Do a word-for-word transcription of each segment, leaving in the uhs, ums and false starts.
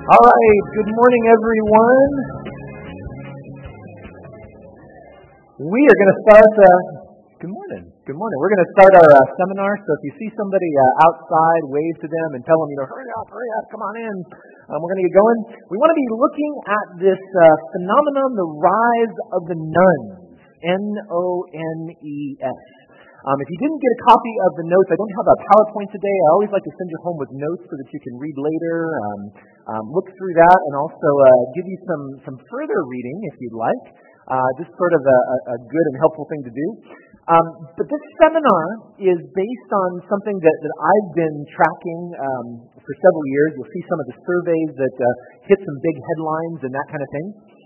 All right, good morning, everyone. We are going to start, uh, good morning, good morning. We're going to start our uh, seminar, so if you see somebody uh, outside, wave to them and tell them, you know, hurry up, hurry up, come on in. Um, we're going to get going. We want to be looking at this uh, phenomenon, the rise of the nuns, N O N E S. Um, if you didn't get a copy of the notes, I don't have a PowerPoint today. I always like to send you home with notes so that you can read later, um, um, look through that, and also uh, give you some, some further reading if you'd like. Uh, just sort of a, a good and helpful thing to do. Um, but this seminar is based on something that, that I've been tracking um, for several years. You'll see some of the surveys that uh, hit some big headlines and that kind of thing.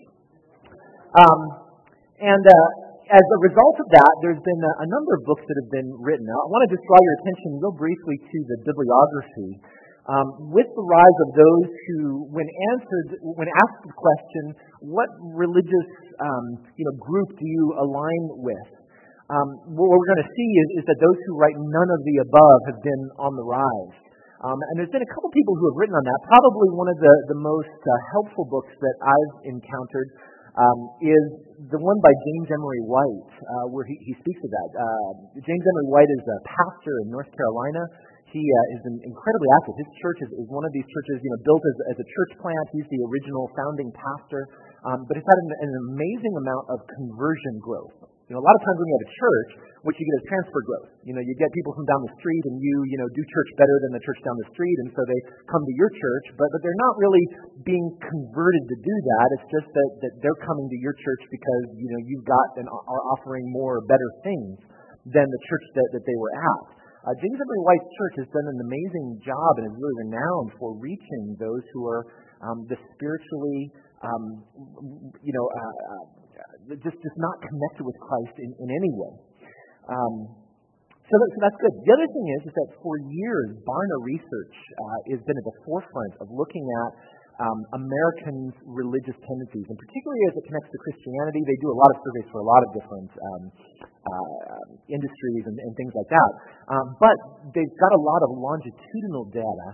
Um, and... Uh, As a result of that, there's been a, a number of books that have been written. Now, I want to just draw your attention real briefly to the bibliography. Um, with the rise of those who, when answered, when asked the question, what religious um, you know, group do you align with? Um, what we're going to see is, is that those who write none of the above have been on the rise. Um, and there's been a couple people who have written on that. Probably one of the, the most uh, helpful books that I've encountered Um, is the one by James Emery White, uh, where he, he speaks of that. Uh, James Emery White is a pastor in North Carolina. He uh, has been incredibly active. His church is, is one of these churches, you know, built as, as a church plant. He's the original founding pastor, um, but it's had an, an amazing amount of conversion growth. You know, a lot of times when you have a church, what you get is transfer growth. You know, you get people from down the street, and you, you know, do church better than the church down the street, and so they come to your church, but, but they're not really being converted to do that. It's just that, that they're coming to your church because, you know, you've got and are offering more better things than the church that, that they were at. Uh, James Emery White's church has done an amazing job and is really renowned for reaching those who are um, the spiritually, um, you know, uh, uh, just just not connected with Christ in, in any way. Um, so, that, so that's good. The other thing is, is that for years, Barna Research uh, has been at the forefront of looking at um, Americans' religious tendencies, and particularly as it connects to Christianity. They do a lot of surveys for a lot of different um, uh, industries and, and things like that. Um, but they've got a lot of longitudinal data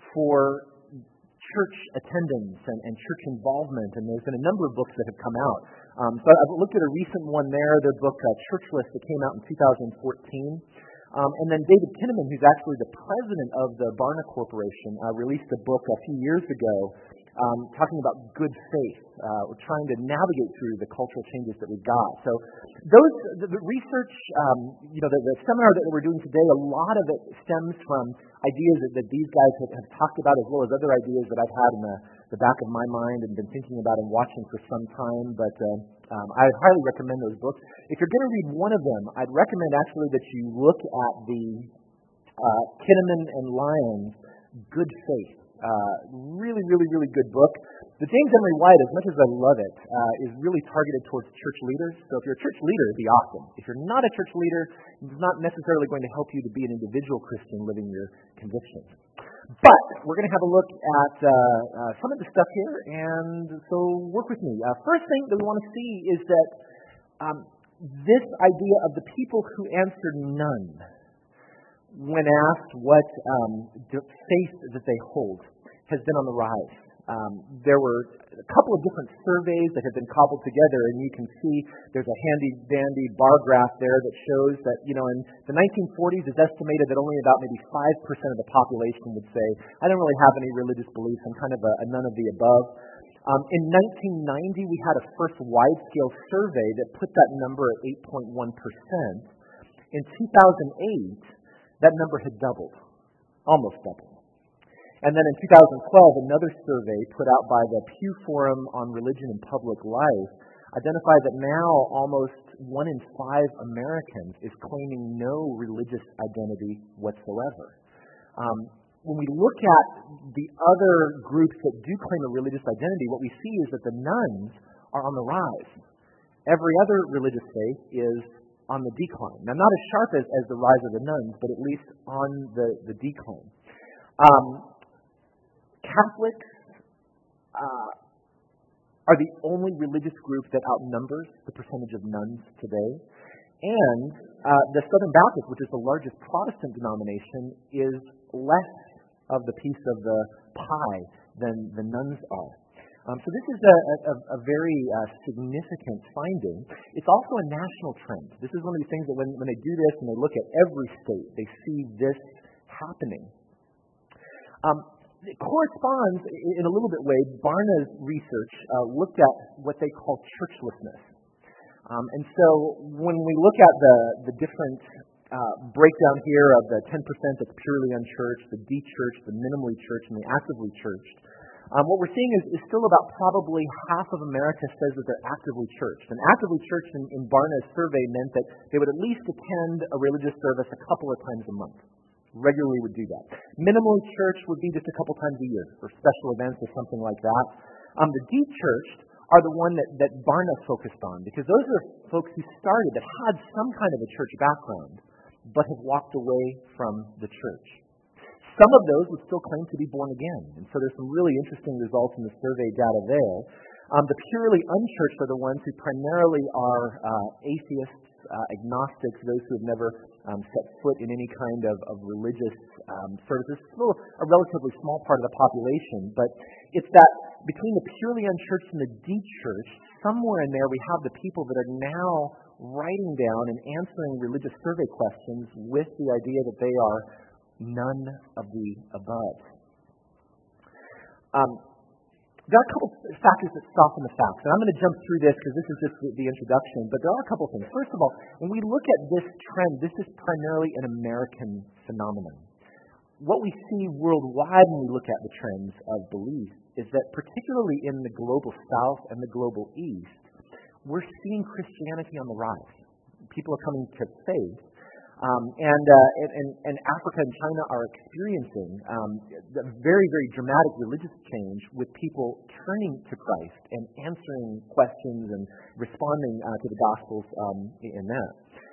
for church attendance and, and church involvement, and there's been a number of books that have come out. Um, so I've looked at a recent one there, their book uh, Churchless, that came out in two thousand fourteen. Um, and then David Kinnaman, who's actually the president of the Barna Corporation, uh, released a book a few years ago um, talking about good faith. Uh, we're trying to navigate through the cultural changes that we've got. So those the, the research, um, you know, the, the seminar that we're doing today, a lot of it stems from ideas that, that these guys have, have talked about, as well as other ideas that I've had in the, the back of my mind and been thinking about and watching for some time. But uh, um, I highly recommend those books. If you're going to read one of them, I'd recommend actually that you look at the uh, Kinnaman and Lyons Good Faith. Uh, really, really, really good book. The James Emery White, as much as I love it, uh, is really targeted towards church leaders. So if you're a church leader, it'd be awesome. If you're not a church leader, it's not necessarily going to help you to be an individual Christian living your convictions. But we're going to have a look at uh, uh, some of the stuff here, and so work with me. Uh, first thing that we want to see is that um, this idea of the people who answered none when asked what um, faith that they hold has been on the rise. Um, there were a couple of different surveys that have been cobbled together, and you can see there's a handy-dandy bar graph there that shows that, you know, in the nineteen forties, it's estimated that only about maybe five percent of the population would say, I don't really have any religious beliefs, I'm kind of a, a none of the above. Um, in nineteen ninety, we had a first wide-scale survey that put that number at eight point one percent. In two thousand eight, that number had doubled, almost doubled. And then in two thousand twelve, another survey put out by the Pew Forum on Religion and Public Life identified that now almost one in five Americans is claiming no religious identity whatsoever. Um, when we look at the other groups that do claim a religious identity, what we see is that the nuns are on the rise. Every other religious faith is on the decline. Now, not as sharp as, as the rise of the nuns, but at least on the, the decline. Um, Catholics uh, are the only religious group that outnumbers the percentage of nuns today. And uh, the Southern Baptist, which is the largest Protestant denomination, is less of the piece of the pie than the nuns are. Um, so this is a, a, a very uh, significant finding. It's also a national trend. This is one of these things that when, when they do this and they look at every state, they see this happening. Um, it corresponds in a little bit way. Barna's research uh, looked at what they call churchlessness. Um, and so when we look at the, the different uh, breakdown here of the ten percent that's purely unchurched, the de-churched, the minimally churched, and the actively churched, Um, what we're seeing is, is still about probably half of America says that they're actively churched. And actively churched in, in Barna's survey meant that they would at least attend a religious service a couple of times a month. Regularly would do that. Minimally churched would be just a couple times a year for special events or something like that. Um, the de-churched are the one that, that Barna focused on, because those are folks who started that had some kind of a church background but have walked away from the church. Some of those would still claim to be born again. And so there's some really interesting results in the survey data there. Um, the purely unchurched are the ones who primarily are uh, atheists, uh, agnostics, those who have never um, set foot in any kind of, of religious um, services. It's still a relatively small part of the population, but it's that between the purely unchurched and the de-churched, somewhere in there we have the people that are now writing down and answering religious survey questions with the idea that they are none of the above. Um, there are a couple factors that soften the facts, and I'm going to jump through this because this is just the, the introduction, but there are a couple things. First of all, when we look at this trend, this is primarily an American phenomenon. What we see worldwide when we look at the trends of belief is that particularly in the global South and the global East, we're seeing Christianity on the rise. People are coming to faith. Um, and, uh, and, and, and Africa and China are experiencing um, a very, very dramatic religious change with people turning to Christ and answering questions and responding uh, to the Gospels um, in that.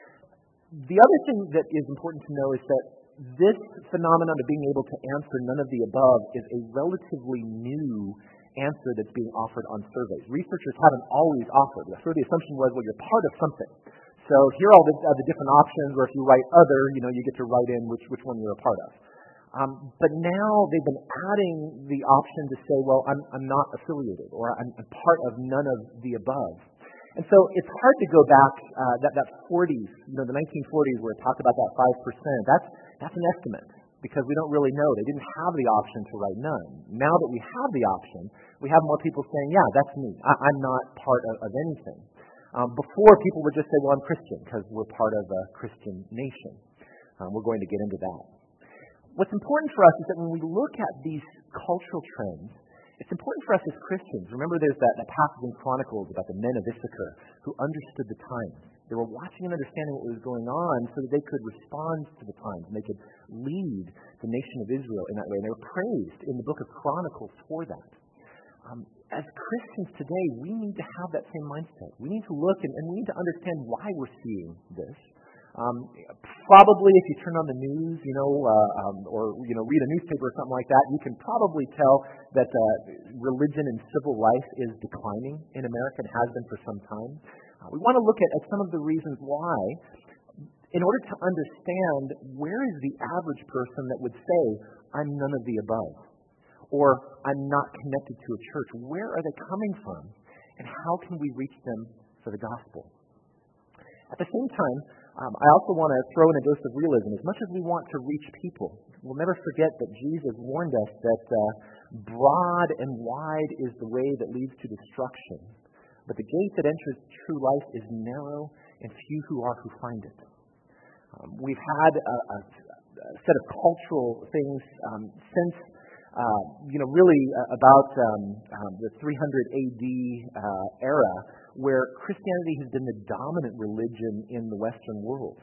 The other thing that is important to know is that this phenomenon of being able to answer none of the above is a relatively new answer that's being offered on surveys. Researchers haven't always offered. So the assumption was, well, you're part of something. So here are all the, uh, the different options, or if you write other, you know, you get to write in which, which one you're a part of. Um, but now they've been adding the option to say, well, I'm, I'm not affiliated, or I'm a part of none of the above. And so it's hard to go back, uh, that, that forties, you know, the nineteen forties where it talked about that five percent, that's, that's an estimate, because we don't really know. They didn't have the option to write none. Now that we have the option, we have more people saying, yeah, that's me. I, I'm not part of, of anything. Um, before, people would just say, well, I'm Christian, because we're part of a Christian nation. Um, we're going to get into that. What's important for us is that when we look at these cultural trends, it's important for us as Christians. Remember, there's that, that passage in Chronicles about the men of Issachar who understood the times. They were watching and understanding what was going on so that they could respond to the times, and they could lead the nation of Israel in that way. And they were praised in the book of Chronicles for that. Um, as Christians today, we need to have that same mindset. We need to look and, and we need to understand why we're seeing this. Um, probably, if you turn on the news, you know, uh, um, or you know, read a newspaper or something like that, you can probably tell that uh, religion and civil life is declining in America and has been for some time. Uh, we want to look at, at some of the reasons why, in order to understand where is the average person that would say, "I'm none of the above." Or, I'm not connected to a church. Where are they coming from? And how can we reach them for the gospel? At the same time, um, I also want to throw in a dose of realism. As much as we want to reach people, we'll never forget that Jesus warned us that uh, broad and wide is the way that leads to destruction, but the gate that enters true life is narrow, and few who are who find it. Um, we've had a, a, a set of cultural things um, since Uh, you know, really uh, about um, um, the three hundred A D uh, era, where Christianity has been the dominant religion in the Western world.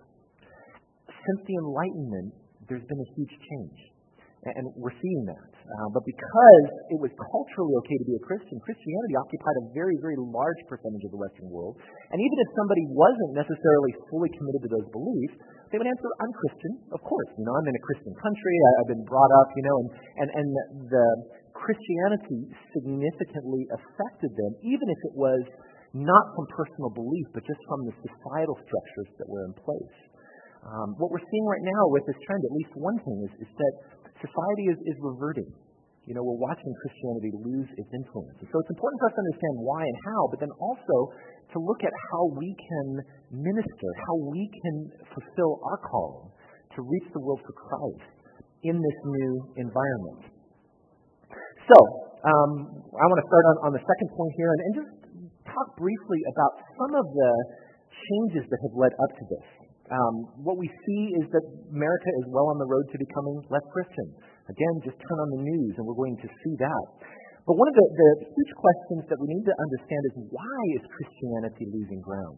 Since the Enlightenment, there's been a huge change, and we're seeing that. Uh, but because it was culturally okay to be a Christian, Christianity occupied a very, very large percentage of the Western world. And even if somebody wasn't necessarily fully committed to those beliefs, they would answer, I'm Christian, of course. You know, I'm in a Christian country. I, I've been brought up, you know, and, and, and the Christianity significantly affected them, even if it was not from personal belief, but just from the societal structures that were in place. Um, what we're seeing right now with this trend, at least one thing, is, is that society is, is reverting. you know, we're watching Christianity lose its influence. And so it's important for us to understand why and how, but then also to look at how we can minister, how we can fulfill our calling to reach the world for Christ in this new environment. So, um, I want to start on, on the second point here and, and just talk briefly about some of the changes that have led up to this. Um, what we see is that America is well on the road to becoming less Christian. Again, just turn on the news and we're going to see that. But one of the, the huge questions that we need to understand is, why is Christianity losing ground?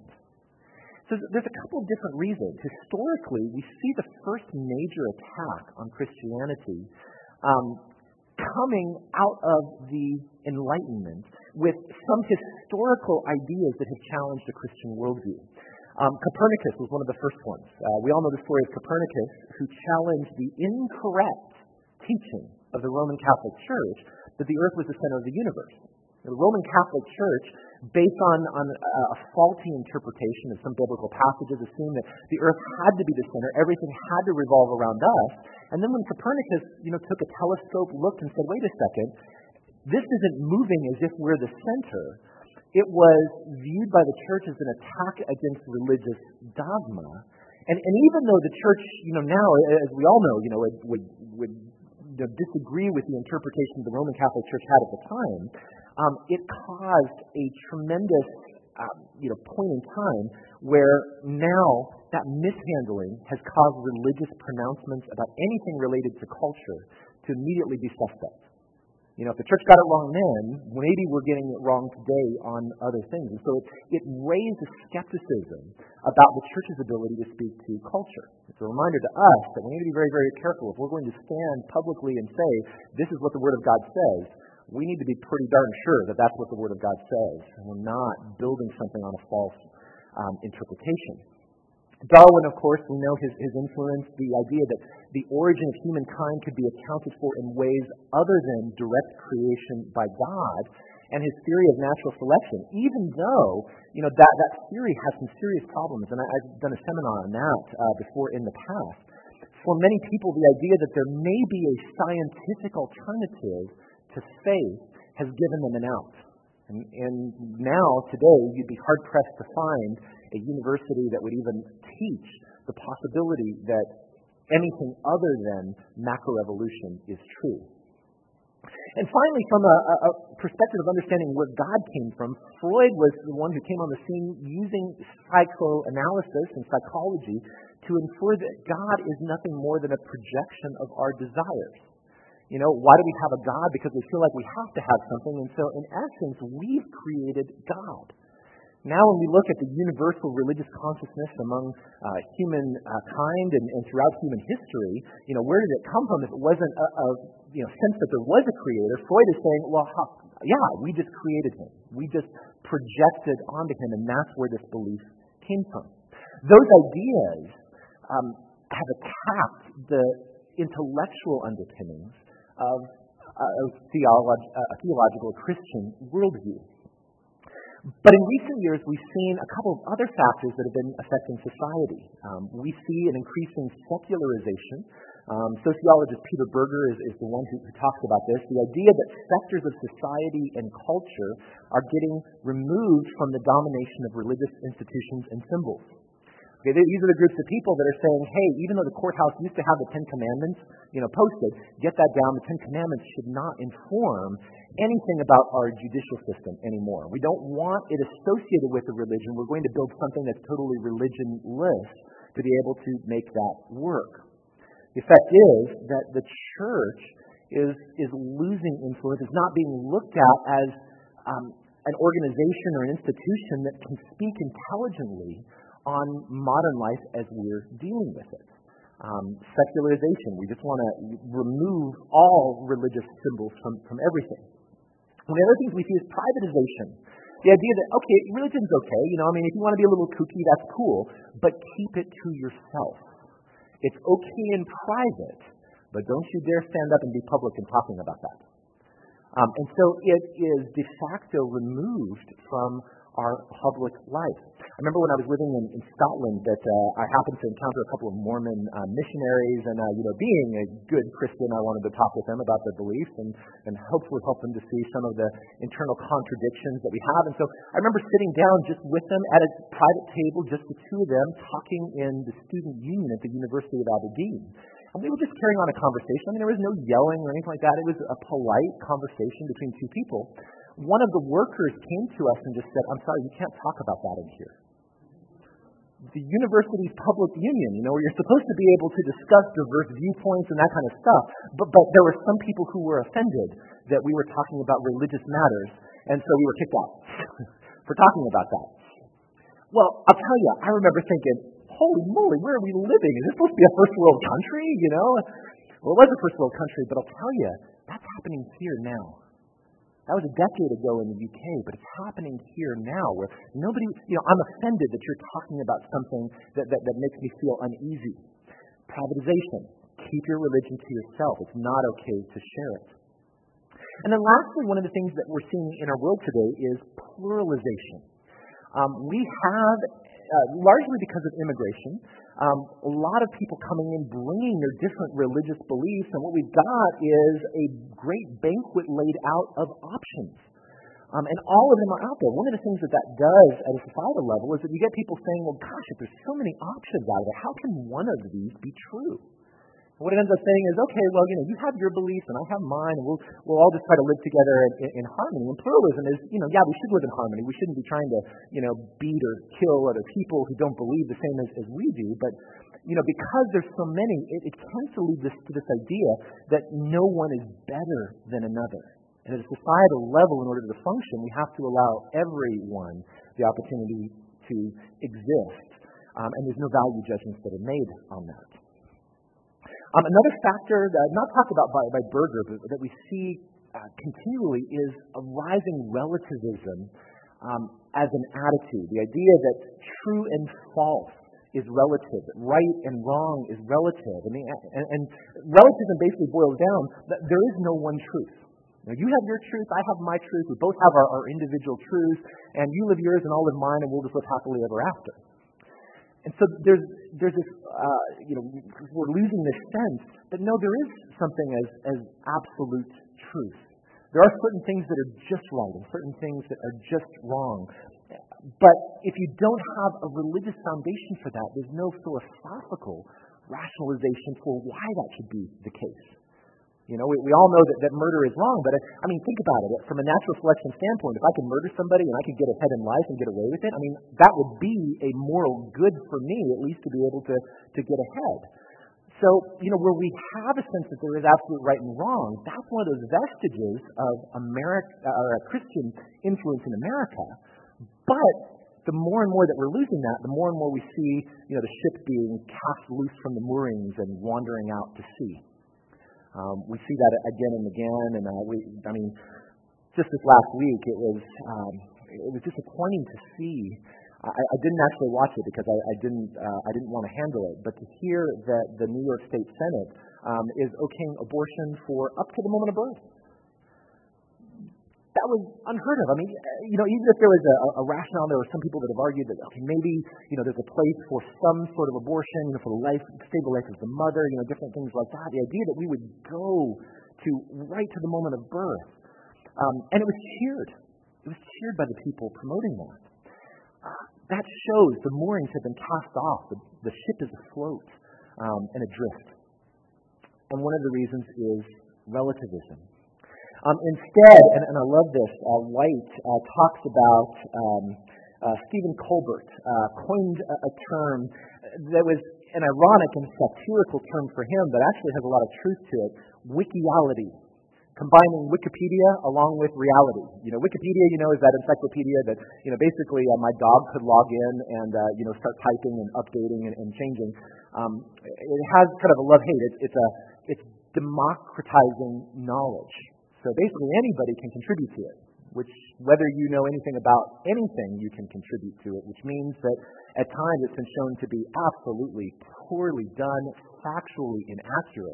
So there's a couple of different reasons. Historically, we see the first major attack on Christianity um, coming out of the Enlightenment with some historical ideas that have challenged the Christian worldview. Um, Copernicus was one of the first ones. Uh, we all know the story of Copernicus, who challenged the incorrect teaching of the Roman Catholic Church that the earth was the center of the universe. The Roman Catholic Church, based on, on a faulty interpretation of some biblical passages, assumed that the earth had to be the center, everything had to revolve around us. And then when Copernicus, you know, took a telescope, looked and said, wait a second, this isn't moving as if we're the center. It was viewed by the church as an attack against religious dogma. And, and even though the church, you know, now, as we all know, you know, would, would, would you know, disagree with the interpretation the Roman Catholic Church had at the time, um, it caused a tremendous, um, you know, point in time where now that mishandling has caused religious pronouncements about anything related to culture to immediately be suspect. You know, if the church got it wrong then, maybe we're getting it wrong today on other things. And so it, it raised a skepticism about the church's ability to speak to culture. It's a reminder to us that we need to be very, very careful. If we're going to stand publicly and say, this is what the Word of God says, we need to be pretty darn sure that that's what the Word of God says, and we're not building something on a false um, interpretation. Darwin, of course, we know his, his influence, the idea that the origin of humankind could be accounted for in ways other than direct creation by God, and his theory of natural selection, even though, you know, that, that theory has some serious problems, and I, I've done a seminar on that uh, before in the past. For many people, the idea that there may be a scientific alternative to faith has given them an out. And, and now, today, you'd be hard-pressed to find a university that would even teach the possibility that anything other than macroevolution is true. And finally, from a, a perspective of understanding where God came from, Freud was the one who came on the scene using psychoanalysis and psychology to infer that God is nothing more than a projection of our desires. You know, why do we have a God? Because we feel like we have to have something. And so, in essence, we've created God. Now, when we look at the universal religious consciousness among uh, human uh, kind and, and throughout human history, you know, where did it come from if it wasn't a, a you know, sense that there was a creator? Freud is saying, well, how, yeah, we just created him. We just projected onto him, and that's where this belief came from. Those ideas um, have attacked the intellectual underpinnings of a theolog- uh, theological Christian worldview. But in recent years, we've seen a couple of other factors that have been affecting society. Um, we see an increasing secularization. Um, sociologist Peter Berger is, is the one who, who talks about this. The idea that sectors of society and culture are getting removed from the domination of religious institutions and symbols. Okay, these are the groups of people that are saying, hey, even though the courthouse used to have the Ten Commandments, you know, posted, get that down. The Ten Commandments should not inform anything about our judicial system anymore. We don't want it associated with a religion. We're going to build something that's totally religionless to be able to make that work. The effect is that the church is is losing influence. It's not being looked at as um, an organization or an institution that can speak intelligently on modern life as we're dealing with it. Um, secularization. We just want to remove all religious symbols from, from everything. One of the other things we see is privatization. The idea that, okay, religion's okay. You know, I mean, if you want to be a little kooky, that's cool. But keep it to yourself. It's okay in private, but don't you dare stand up and be public and talking about that. Um, and so it is de facto removed from our public life. I remember when I was living in, in Scotland that uh, I happened to encounter a couple of Mormon uh, missionaries, and uh, you know, being a good Christian, I wanted to talk with them about their beliefs and, and hopefully help them to see some of the internal contradictions that we have. And so I remember sitting down just with them at a private table, just the two of them, talking in the student union at the University of Aberdeen. And we were just carrying on a conversation. I mean, there was no yelling or anything like that. It was a polite conversation between two people. One of the workers came to us and just said, "I'm sorry, you can't talk about that in here. The university's public union, you know, where you're supposed to be able to discuss diverse viewpoints and that kind of stuff, but, but there were some people who were offended that we were talking about religious matters, and so we were kicked out for talking about that." Well, I'll tell you, I remember thinking, holy moly, where are we living? Is this supposed to be a first world country, you know? Well, it was a first world country, but I'll tell you, that's happening here now. That was a decade ago in the U K, but it's happening here now where nobody, you know, I'm offended that you're talking about something that, that, that makes me feel uneasy. Privatization. Keep your religion to yourself. It's not okay to share it. And then lastly, one of the things that we're seeing in our world today is pluralization. Um, we have, uh, largely because of immigration, Um, a lot of people coming in, bringing their different religious beliefs, and what we've got is a great banquet laid out of options. Um, and all of them are out there. One of the things that that does at a societal level is that you get people saying, well, gosh, if there's so many options out there, how can one of these be true? And what it ends up saying is, okay, well, you know, you have your beliefs and I have mine, and we'll we'll all just try to live together in, in, in harmony. And pluralism is, you know, yeah, we should live in harmony. We shouldn't be trying to, you know, beat or kill other people who don't believe the same as, as we do. But, you know, because there's so many, it, it tends to lead this to this idea that no one is better than another. And at a societal level, in order to function, we have to allow everyone the opportunity to exist. Um, and there's no value judgments that are made on that. Um, another factor, that, not talked about by, by Berger, but that we see uh, continually is a rising relativism um, as an attitude. The idea that true and false is relative, that right and wrong is relative. I mean, and, and relativism basically boils down that there is no one truth. Now, you have your truth, I have my truth, we both have our, our individual truths, and you live yours and I'll live mine, and we'll just live happily ever after. And so there's there's this, uh, you know, we're losing this sense that no, there is something as, as absolute truth. There are certain things that are just right and certain things that are just wrong. But if you don't have a religious foundation for that, there's no philosophical rationalization for why that should be the case. You know, we, we all know that, that murder is wrong, but I, I mean, think about it. From a natural selection standpoint, if I can murder somebody and I can get ahead in life and get away with it, I mean, that would be a moral good for me, at least to be able to, to get ahead. So, you know, where we have a sense that there is absolute right and wrong, that's one of those vestiges of America, or a Christian influence in America. But the more and more that we're losing that, the more and more we see, you know, the ship being cast loose from the moorings and wandering out to sea. Um, we see that again and again, and uh, we, I mean, just this last week, it was um, it was disappointing to see. I, I didn't actually watch it because I, I didn't uh, I didn't want to handle it, but to hear that the New York State Senate um, is okaying abortion for up to the moment of birth. That was unheard of. I mean, you know, even if there was a, a rationale, there were some people that have argued that, okay, maybe, you know, there's a place for some sort of abortion, you know, for the life, stable life of the mother, you know, different things like that. The idea that we would go to right to the moment of birth. Um, and it was cheered. It was cheered by the people promoting that. Uh, that shows the moorings have been cast off. The, the ship is afloat um, and adrift. And one of the reasons is relativism. Um, instead, and, and I love this, uh, White uh, talks about um, uh, Stephen Colbert uh, coined a, a term that was an ironic and satirical term for him, but actually has a lot of truth to it: wikiality, combining Wikipedia along with reality. You know, Wikipedia, you know, is that encyclopedia that, you know, basically uh, my dog could log in and uh, you know, start typing and updating and, and changing. Um, it has kind of a love-hate. It's, it's a it's democratizing knowledge. So basically anybody can contribute to it, which whether you know anything about anything, you can contribute to it, which means that at times it's been shown to be absolutely poorly done, factually inaccurate.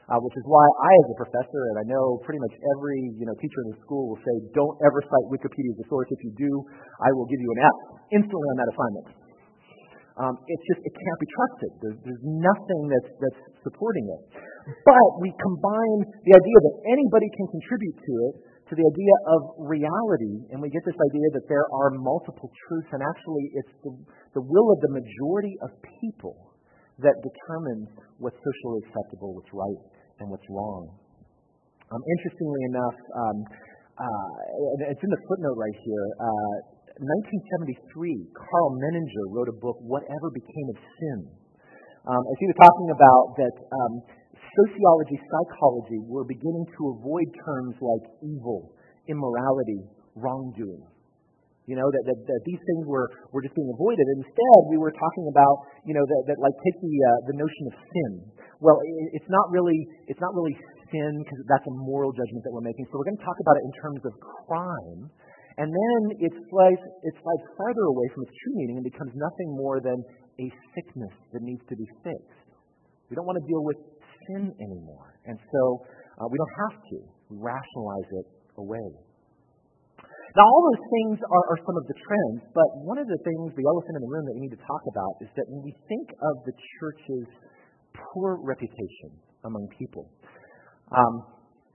Uh, which is why I, as a professor, and I know pretty much every you know teacher in the school will say, don't ever cite Wikipedia as a source. If you do, I will give you an F instantly on that assignment. Um, it's just, it can't be trusted. There's, there's nothing that's, that's supporting it. But we combine the idea that anybody can contribute to it to the idea of reality, and we get this idea that there are multiple truths, and actually it's the, the will of the majority of people that determines what's socially acceptable, what's right, and what's wrong. Um, interestingly enough, um, uh, it's in the footnote right here, uh, nineteen seventy-three, Carl Menninger wrote a book, Whatever Became of Sin. Um, as he was talking about that um, sociology, psychology were beginning to avoid terms like evil, immorality, wrongdoing. You know, that, that, that these things were, were just being avoided. Instead, we were talking about, you know, that, that like take the uh, the notion of sin. Well, it, it's not really it's not really sin because that's a moral judgment that we're making. So we're going to talk about it in terms of crime, and then it slides it slides farther away from its true meaning and becomes nothing more than a sickness that needs to be fixed. We don't want to deal with sin anymore, and so uh, we don't have to. We rationalize it away. Now, all those things are, are some of the trends, but one of the things, the elephant in the room that we need to talk about is that when we think of the church's poor reputation among people, um,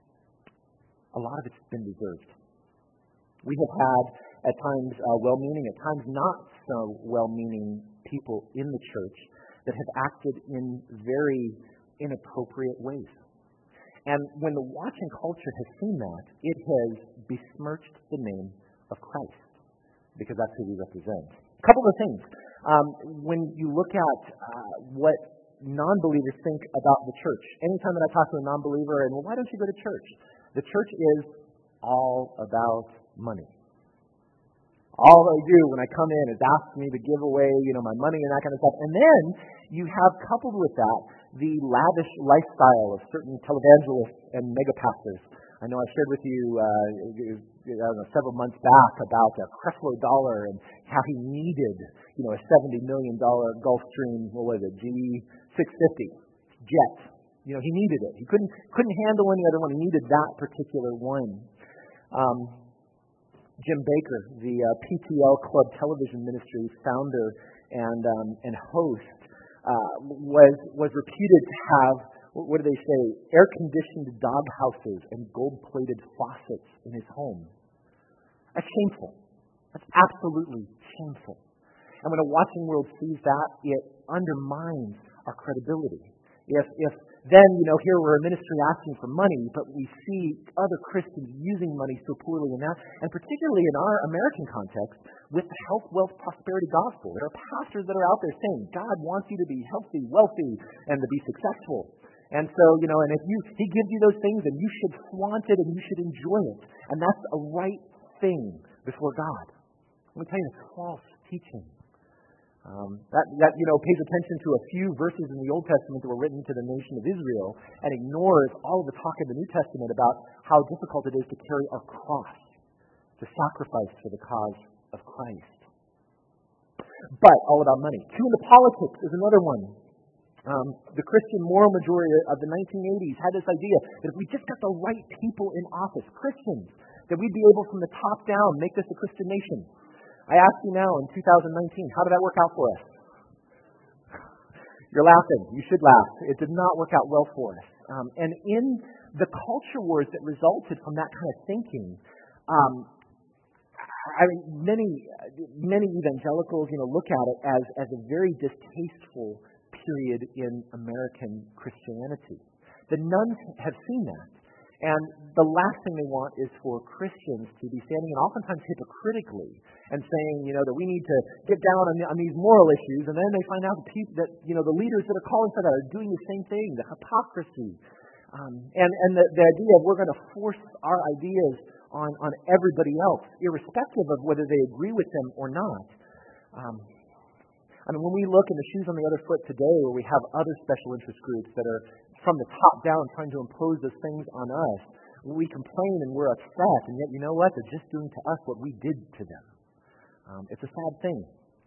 a lot of it's been deserved. We have had, at times, uh, well-meaning, at times not so well-meaning people in the church that have acted in very inappropriate ways. And when the watching culture has seen that, it has besmirched the name of Christ, because that's who we represent. A couple of things. Um, when you look at uh, what non-believers think about the church, anytime that I talk to a non-believer, and well, why don't you go to church? The church is all about money. All they do when I come in is ask me to give away, you know, my money and that kind of stuff. And then you have coupled with that the lavish lifestyle of certain televangelists and megapastors. I know I shared with you uh, I don't know, several months back about uh, Creflo Dollar and how he needed, you know, a seventy million dollars Gulfstream, what was it, G six fifty jet. You know, he needed it. He couldn't couldn't handle any other one. He needed that particular one. Um, Jim Baker, the uh, P T L Club Television Ministries founder and um, and host, uh, was was reputed to have, what do they say, air-conditioned doghouses and gold-plated faucets in his home. That's shameful. That's absolutely shameful. And when a watching world sees that, it undermines our credibility. If if then, you know, here we're a ministry asking for money, but we see other Christians using money so poorly in that, and particularly in our American context, with the health, wealth, prosperity gospel. There are pastors that are out there saying, God wants you to be healthy, wealthy, and to be successful. And so, you know, and if you He gives you those things, then you should flaunt it and you should enjoy it. And that's a right thing before God. Let me tell you, it's false teaching. Um, that, that, you know, pays attention to a few verses in the Old Testament that were written to the nation of Israel and ignores all of the talk in the New Testament about how difficult it is to carry our cross, to sacrifice for the cause of Christ. But all about money. Two into politics is another one. Um, the Christian moral majority of the nineteen eighties had this idea that if we just got the right people in office, Christians, that we'd be able from the top down make this a Christian nation. I ask you now in two thousand nineteen, how did that work out for us? You're laughing. You should laugh. It did not work out well for us. Um, and in the culture wars that resulted from that kind of thinking, um, I mean, many many evangelicals, you know, look at it as as a very distasteful period in American Christianity. The nuns have seen that. And the last thing they want is for Christians to be standing, and oftentimes hypocritically, and saying, you know, that we need to get down on, on these moral issues, and then they find out that, people, that, you know, the leaders that are calling for that are doing the same thing, the hypocrisy, um, and, and the, the idea of we're going to force our ideas on, on everybody else, irrespective of whether they agree with them or not. Um, I mean, when we look in the shoes on the other foot today, where we have other special interest groups that are from the top down trying to impose those things on us, we complain and we're upset, and yet you know what? They're just doing to us what we did to them. Um, it's a sad thing.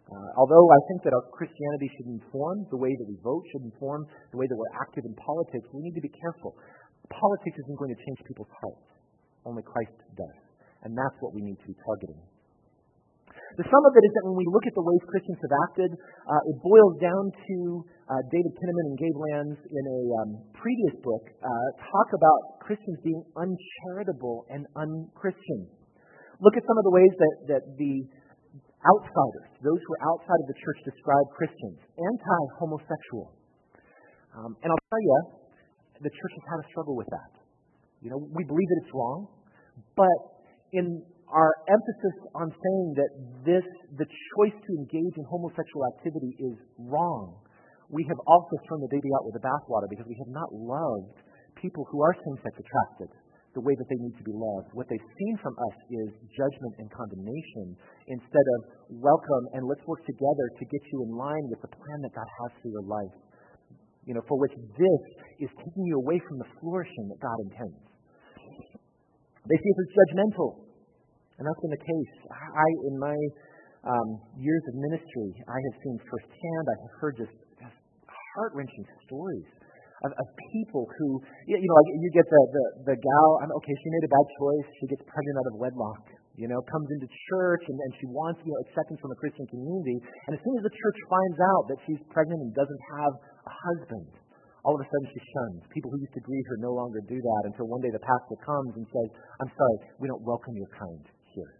Uh, although I think that our Christianity should inform the way that we vote, should inform the way that we're active in politics, we need to be careful. Politics isn't going to change people's hearts. Only Christ does. And that's what we need to be targeting. The sum of it is that when we look at the ways Christians have acted, uh, it boils down to uh, David Kinnaman and Gabe Lanz in a um, previous book uh, talk about Christians being uncharitable and unchristian. Look at some of the ways that, that the outsiders, those who are outside of the church, describe Christians. Anti-homosexual. Um, and I'll tell you, the church has had a struggle with that. You know, we believe that it's wrong, but in our emphasis on saying that this, the choice to engage in homosexual activity is wrong, we have also thrown the baby out with the bathwater because we have not loved people who are same-sex attracted the way that they need to be loved. What they've seen from us is judgment and condemnation instead of welcome and let's work together to get you in line with the plan that God has for your life. You know, for which this is taking you away from the flourishing that God intends. They see us as judgmental. And that's been the case. I, in my um, years of ministry, I have seen firsthand, I have heard just, just heart-wrenching stories of, of people who, you know, like you get the, the, the gal, okay, she made a bad choice, she gets pregnant out of wedlock, you know, comes into church and, and she wants, you know, acceptance from a Christian community. And as soon as the church finds out that she's pregnant and doesn't have a husband, all of a sudden she's shunned. People who used to greet her no longer do that until one day the pastor comes and says, I'm sorry, we don't welcome your kind here.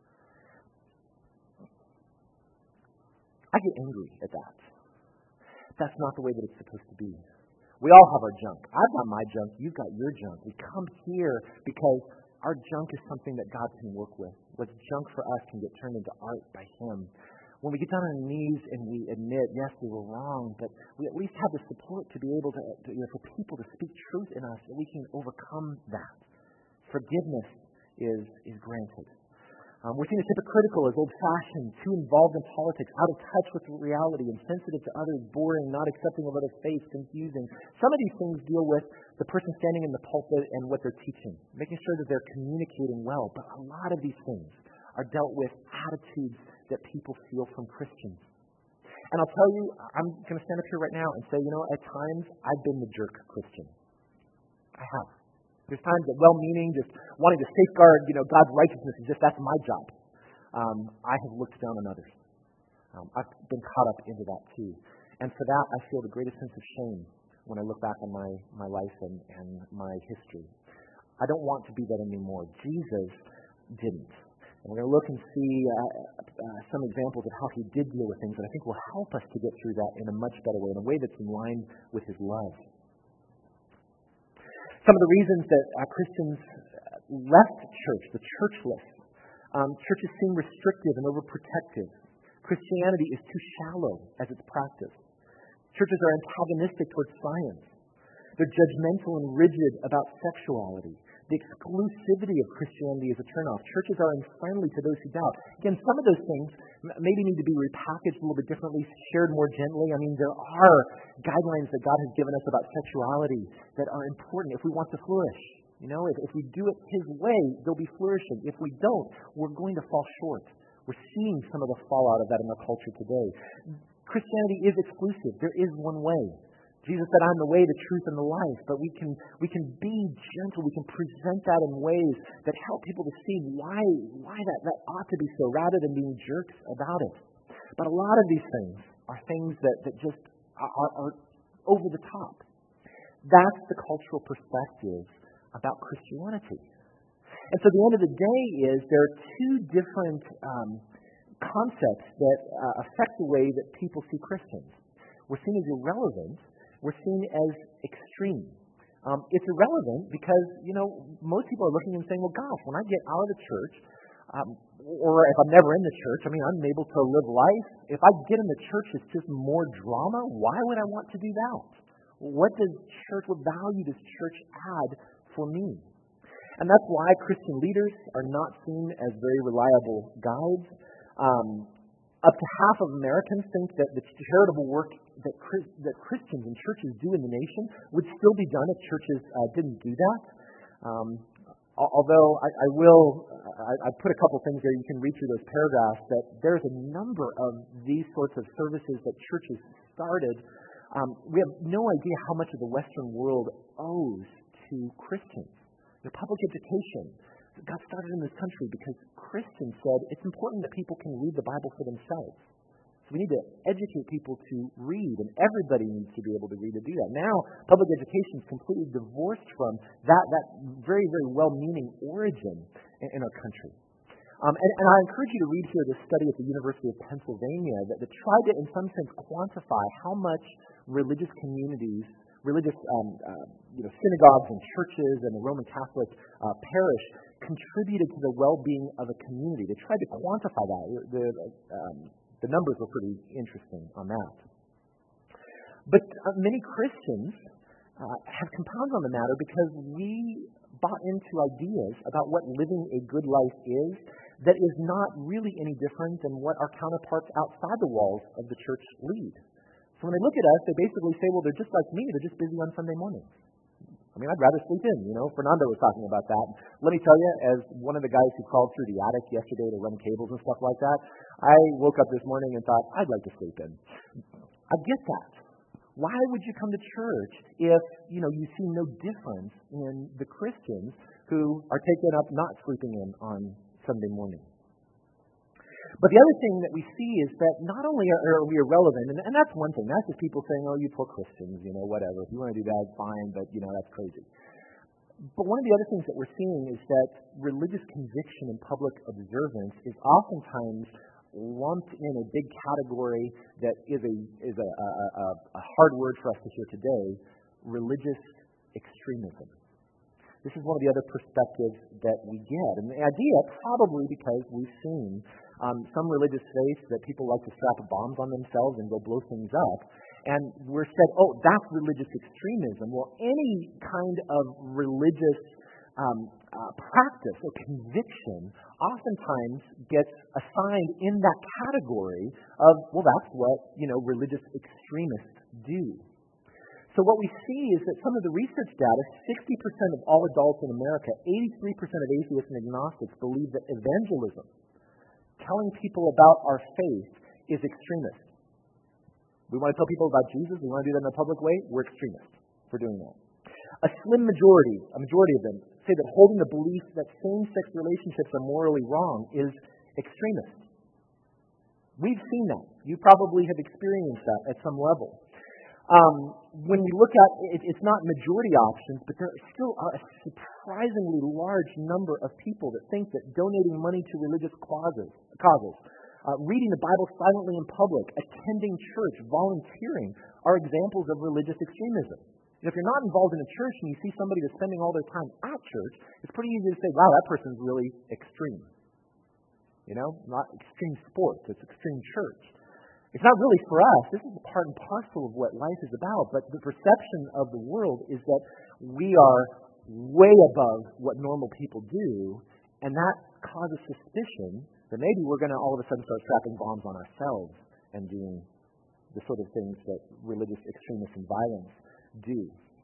I get angry at that. That's not the way that it's supposed to be. We all have our junk. I've got my junk. You've got your junk. We come here because our junk is something that God can work with. What's junk for us can get turned into art by Him. When we get down on our knees and we admit, yes, we were wrong, but we at least have the support to be able to, to you know, for people to speak truth in us, that we can overcome that. Forgiveness is is granted. Um, we're seen as hypocritical, as old-fashioned, too involved in politics, out of touch with reality, insensitive to others, boring, not accepting of other faiths, confusing. Some of these things deal with the person standing in the pulpit and what they're teaching, making sure that they're communicating well. But a lot of these things are dealt with attitudes that people feel from Christians. And I'll tell you, I'm going to stand up here right now and say, you know, at times I've been the jerk Christian. I have. There's times that well-meaning, just wanting to safeguard, you know, God's righteousness is just, that's my job. Um, I have looked down on others. Um, I've been caught up into that too. And for that, I feel the greatest sense of shame when I look back on my, my life and, and my history. I don't want to be that anymore. Jesus didn't. And we're going to look and see uh, uh, some examples of how He did deal with things that I think will help us to get through that in a much better way, in a way that's in line with His love. Some of the reasons that uh, Christians left church, the churchless, um, churches seem restrictive and overprotective. Christianity is too shallow as it's practiced. Churches are antagonistic towards science. They're judgmental and rigid about sexuality. The exclusivity of Christianity is a turnoff. Churches are unfriendly to those who doubt. Again, some of those things maybe need to be repackaged a little bit differently, shared more gently. I mean, there are guidelines that God has given us about sexuality that are important if we want to flourish. You know, if, if we do it His way, there'll be flourishing. If we don't, we're going to fall short. We're seeing some of the fallout of that in our culture today. Christianity is exclusive. There is one way. Jesus said, I'm the way, the truth, and the life. But we can we can be gentle. We can present that in ways that help people to see why why that, that ought to be so, rather than being jerks about it. But a lot of these things are things that, that just are, are over the top. That's the cultural perspective about Christianity. And so the end of the day is there are two different um, concepts that uh, affect the way that people see Christians. We're seen as irrelevant. We're seen as extreme. Um, it's irrelevant because, you know, most people are looking and saying, well, gosh, when I get out of the church, um, or if I'm never in the church, I mean, I'm able to live life. If I get in the church, it's just more drama. Why would I want to do that? What does church, what value does church add for me? And that's why Christian leaders are not seen as very reliable guides. Um, up to half of Americans think that the charitable work that that Christians and churches do in the nation would still be done if churches uh, didn't do that. Um, although I, I will I, I put a couple things there. You can read through those paragraphs. That there's a number of these sorts of services that churches started. Um, we have no idea how much of the Western world owes to Christians. The public education got started in this country because Christians said it's important that people can read the Bible for themselves. So we need to educate people to read, and everybody needs to be able to read and do that. Now, public education is completely divorced from that, that very, very well-meaning origin in, in our country. Um, and, and I encourage you to read here this study at the University of Pennsylvania that, that tried to, in some sense, quantify how much religious communities, religious um, uh, you know, synagogues and churches and the Roman Catholic uh, parish contributed to the well-being of a community. They tried to quantify that. The, um, The numbers were pretty interesting on that. But uh, many Christians uh, have compounded on the matter because we bought into ideas about what living a good life is that is not really any different than what our counterparts outside the walls of the church lead. So when they look at us, they basically say, well, they're just like me. They're just busy on Sunday mornings. I mean, I'd rather sleep in, you know. Fernando was talking about that. Let me tell you, as one of the guys who crawled through the attic yesterday to run cables and stuff like that, I woke up this morning and thought, I'd like to sleep in. I get that. Why would you come to church if, you know, you see no difference in the Christians who are taken up not sleeping in on Sunday morning? But the other thing that we see is that not only are we irrelevant, and, and that's one thing, that's just people saying, oh, you poor Christians, you know, whatever. If you want to do that, fine, but, you know, that's crazy. But one of the other things that we're seeing is that religious conviction and public observance is oftentimes lumped in a big category that is a is a, a, a, a hard word for us to hear today, religious extremism. This is one of the other perspectives that we get. And the idea, probably because we've seen um, some religious faiths that people like to strap bombs on themselves and go blow things up, and we're said, oh, that's religious extremism. Well, any kind of religious um, uh, practice or conviction oftentimes gets assigned in that category of, well, that's what, you know, religious extremists do. So what we see is that some of the research data, sixty percent of all adults in America, eighty-three percent of atheists and agnostics believe that evangelism, telling people about our faith, is extremist. We want to tell people about Jesus, we want to do that in a public way, we're extremists for doing that. A slim majority, a majority of them, say that holding the belief that same-sex relationships are morally wrong is extremist. We've seen that. You probably have experienced that at some level. Um, when we look at it, it's not majority options, but there still are a surprisingly large number of people that think that donating money to religious causes, causes uh, reading the Bible silently in public, attending church, volunteering are examples of religious extremism. If you're not involved in a church and you see somebody that's spending all their time at church, it's pretty easy to say, wow, that person's really extreme. You know, not extreme sports, it's extreme church. It's not really for us. This is part and parcel of what life is about. But the perception of the world is that we are way above what normal people do, and that causes suspicion that maybe we're going to all of a sudden start strapping bombs on ourselves and doing the sort of things that religious extremists and violence do.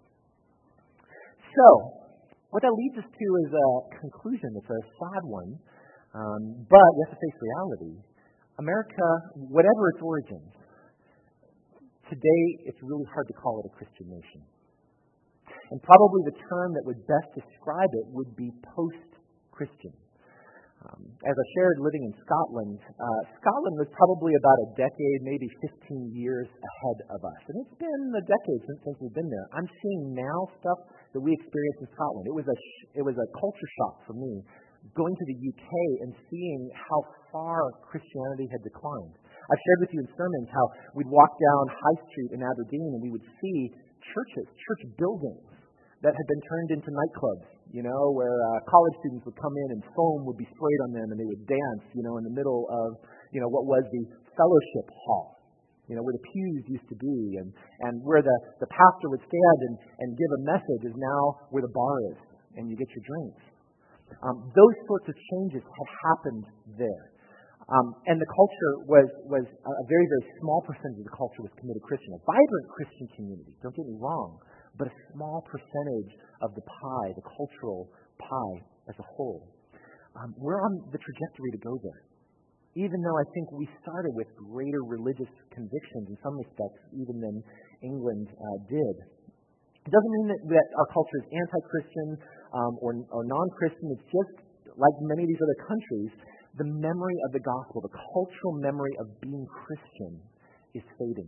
So, what that leads us to is a conclusion that's a sad one, um, but we have to face reality. America, whatever its origins, today it's really hard to call it a Christian nation. And probably the term that would best describe it would be post-Christian. Um, as I shared living in Scotland, uh, Scotland was probably about a decade, maybe fifteen years ahead of us. And it's been a decade since, since we've been there. I'm seeing now stuff that we experienced in Scotland. It was a sh- it was a culture shock for me, going to the U K and seeing how far Christianity had declined. I've shared with you in sermons how we'd walk down High Street in Aberdeen and we would see churches, church buildings that had been turned into nightclubs, you know, where uh, college students would come in and foam would be sprayed on them and they would dance, you know, in the middle of, you know, what was the fellowship hall, you know, where the pews used to be, and, and where the, the pastor would stand and, and give a message is now where the bar is and you get your drinks. Um, those sorts of changes had happened there. Um, and the culture was, was a very, very small percentage of the culture was committed Christian. A vibrant Christian community, don't get me wrong, but a small percentage of the pie, the cultural pie as a whole. um, we're on the trajectory to go there. Even though I think we started with greater religious convictions in some respects, even than England uh, did. It doesn't mean that, that our culture is anti-Christian um, or, or non-Christian. It's just, like many of these other countries, the memory of the gospel, the cultural memory of being Christian is fading.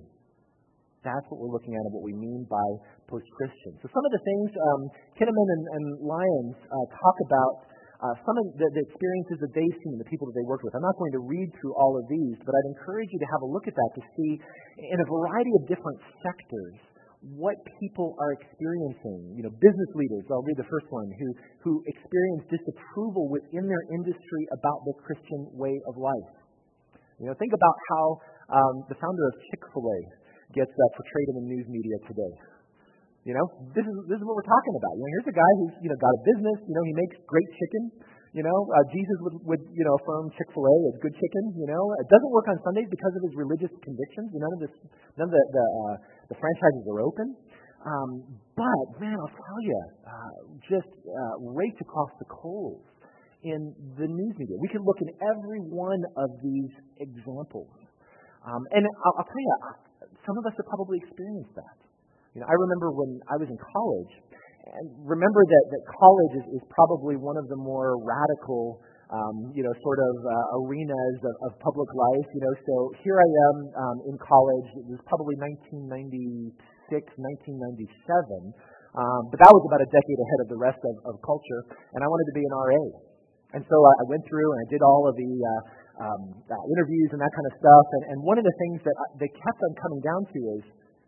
That's what we're looking at and what we mean by post-Christian. So some of the things um, Kinnaman and, and Lyons uh, talk about, uh, some of the, the experiences that they've seen, the people that they worked with. I'm not going to read through all of these, but I'd encourage you to have a look at that to see in a variety of different sectors what people are experiencing. You know, business leaders, I'll read the first one, who, who experience disapproval within their industry about the Christian way of life. You know, think about how um, the founder of Chick-fil-A gets uh, portrayed in the news media today. You know, this is this is what we're talking about. You know, here's a guy who's you know got a business. You know, he makes great chicken. You know, uh, Jesus would, would you know affirm Chick-fil-A as good chicken. You know, it doesn't work on Sundays because of his religious convictions. None of this, none of the the, uh, the franchises are open. Um, but man, I'll tell you, uh, just uh, raked across the coals in the news media. We can look in every one of these examples, um, and I'll, I'll tell you, some of us have probably experienced that. You know, I remember when I was in college, and remember that, that college is, is probably one of the more radical, um, you know, sort of uh, arenas of, of public life. You know, so here I am um, in college. It was probably nineteen ninety-six, nineteen ninety-seven, um, but that was about a decade ahead of the rest of, of culture, and I wanted to be an R A. And so I, I went through and I did all of the uh, um, uh, interviews and that kind of stuff, and, and one of the things that I, they kept on coming down to is,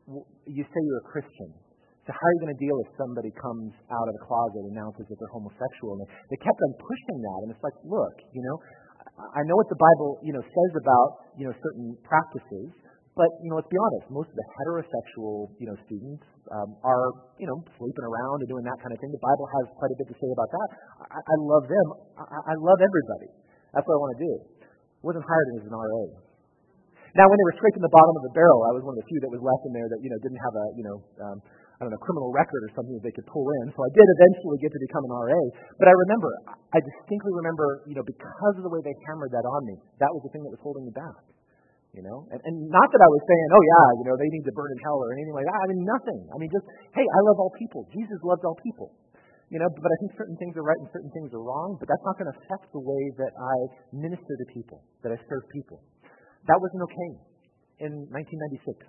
you say you're a Christian, so how are you going to deal if somebody comes out of the closet and announces that they're homosexual? And they, they kept on pushing that, and it's like, look, you know, I know what the Bible, you know, says about, you know, certain practices, but, you know, let's be honest, most of the heterosexual, you know, students um, are, you know, sleeping around and doing that kind of thing. The Bible has quite a bit to say about that. I, I love them. I, I love everybody. That's what I want to do. I wasn't hired as an R A. Now, when they were scraping the bottom of the barrel, I was one of the few that was left in there that, you know, didn't have a, you know, um, I don't know, criminal record or something that they could pull in. So I did eventually get to become an R A. But I remember, I distinctly remember, you know, because of the way they hammered that on me, that was the thing that was holding me back. You know, and, and not that I was saying, oh yeah, you know, they need to burn in hell or anything like that. I mean, nothing. I mean, just, hey, I love all people. Jesus loves all people. You know, but I think certain things are right and certain things are wrong, but that's not going to affect the way that I minister to people, that I serve people. That wasn't okay in nineteen ninety-six.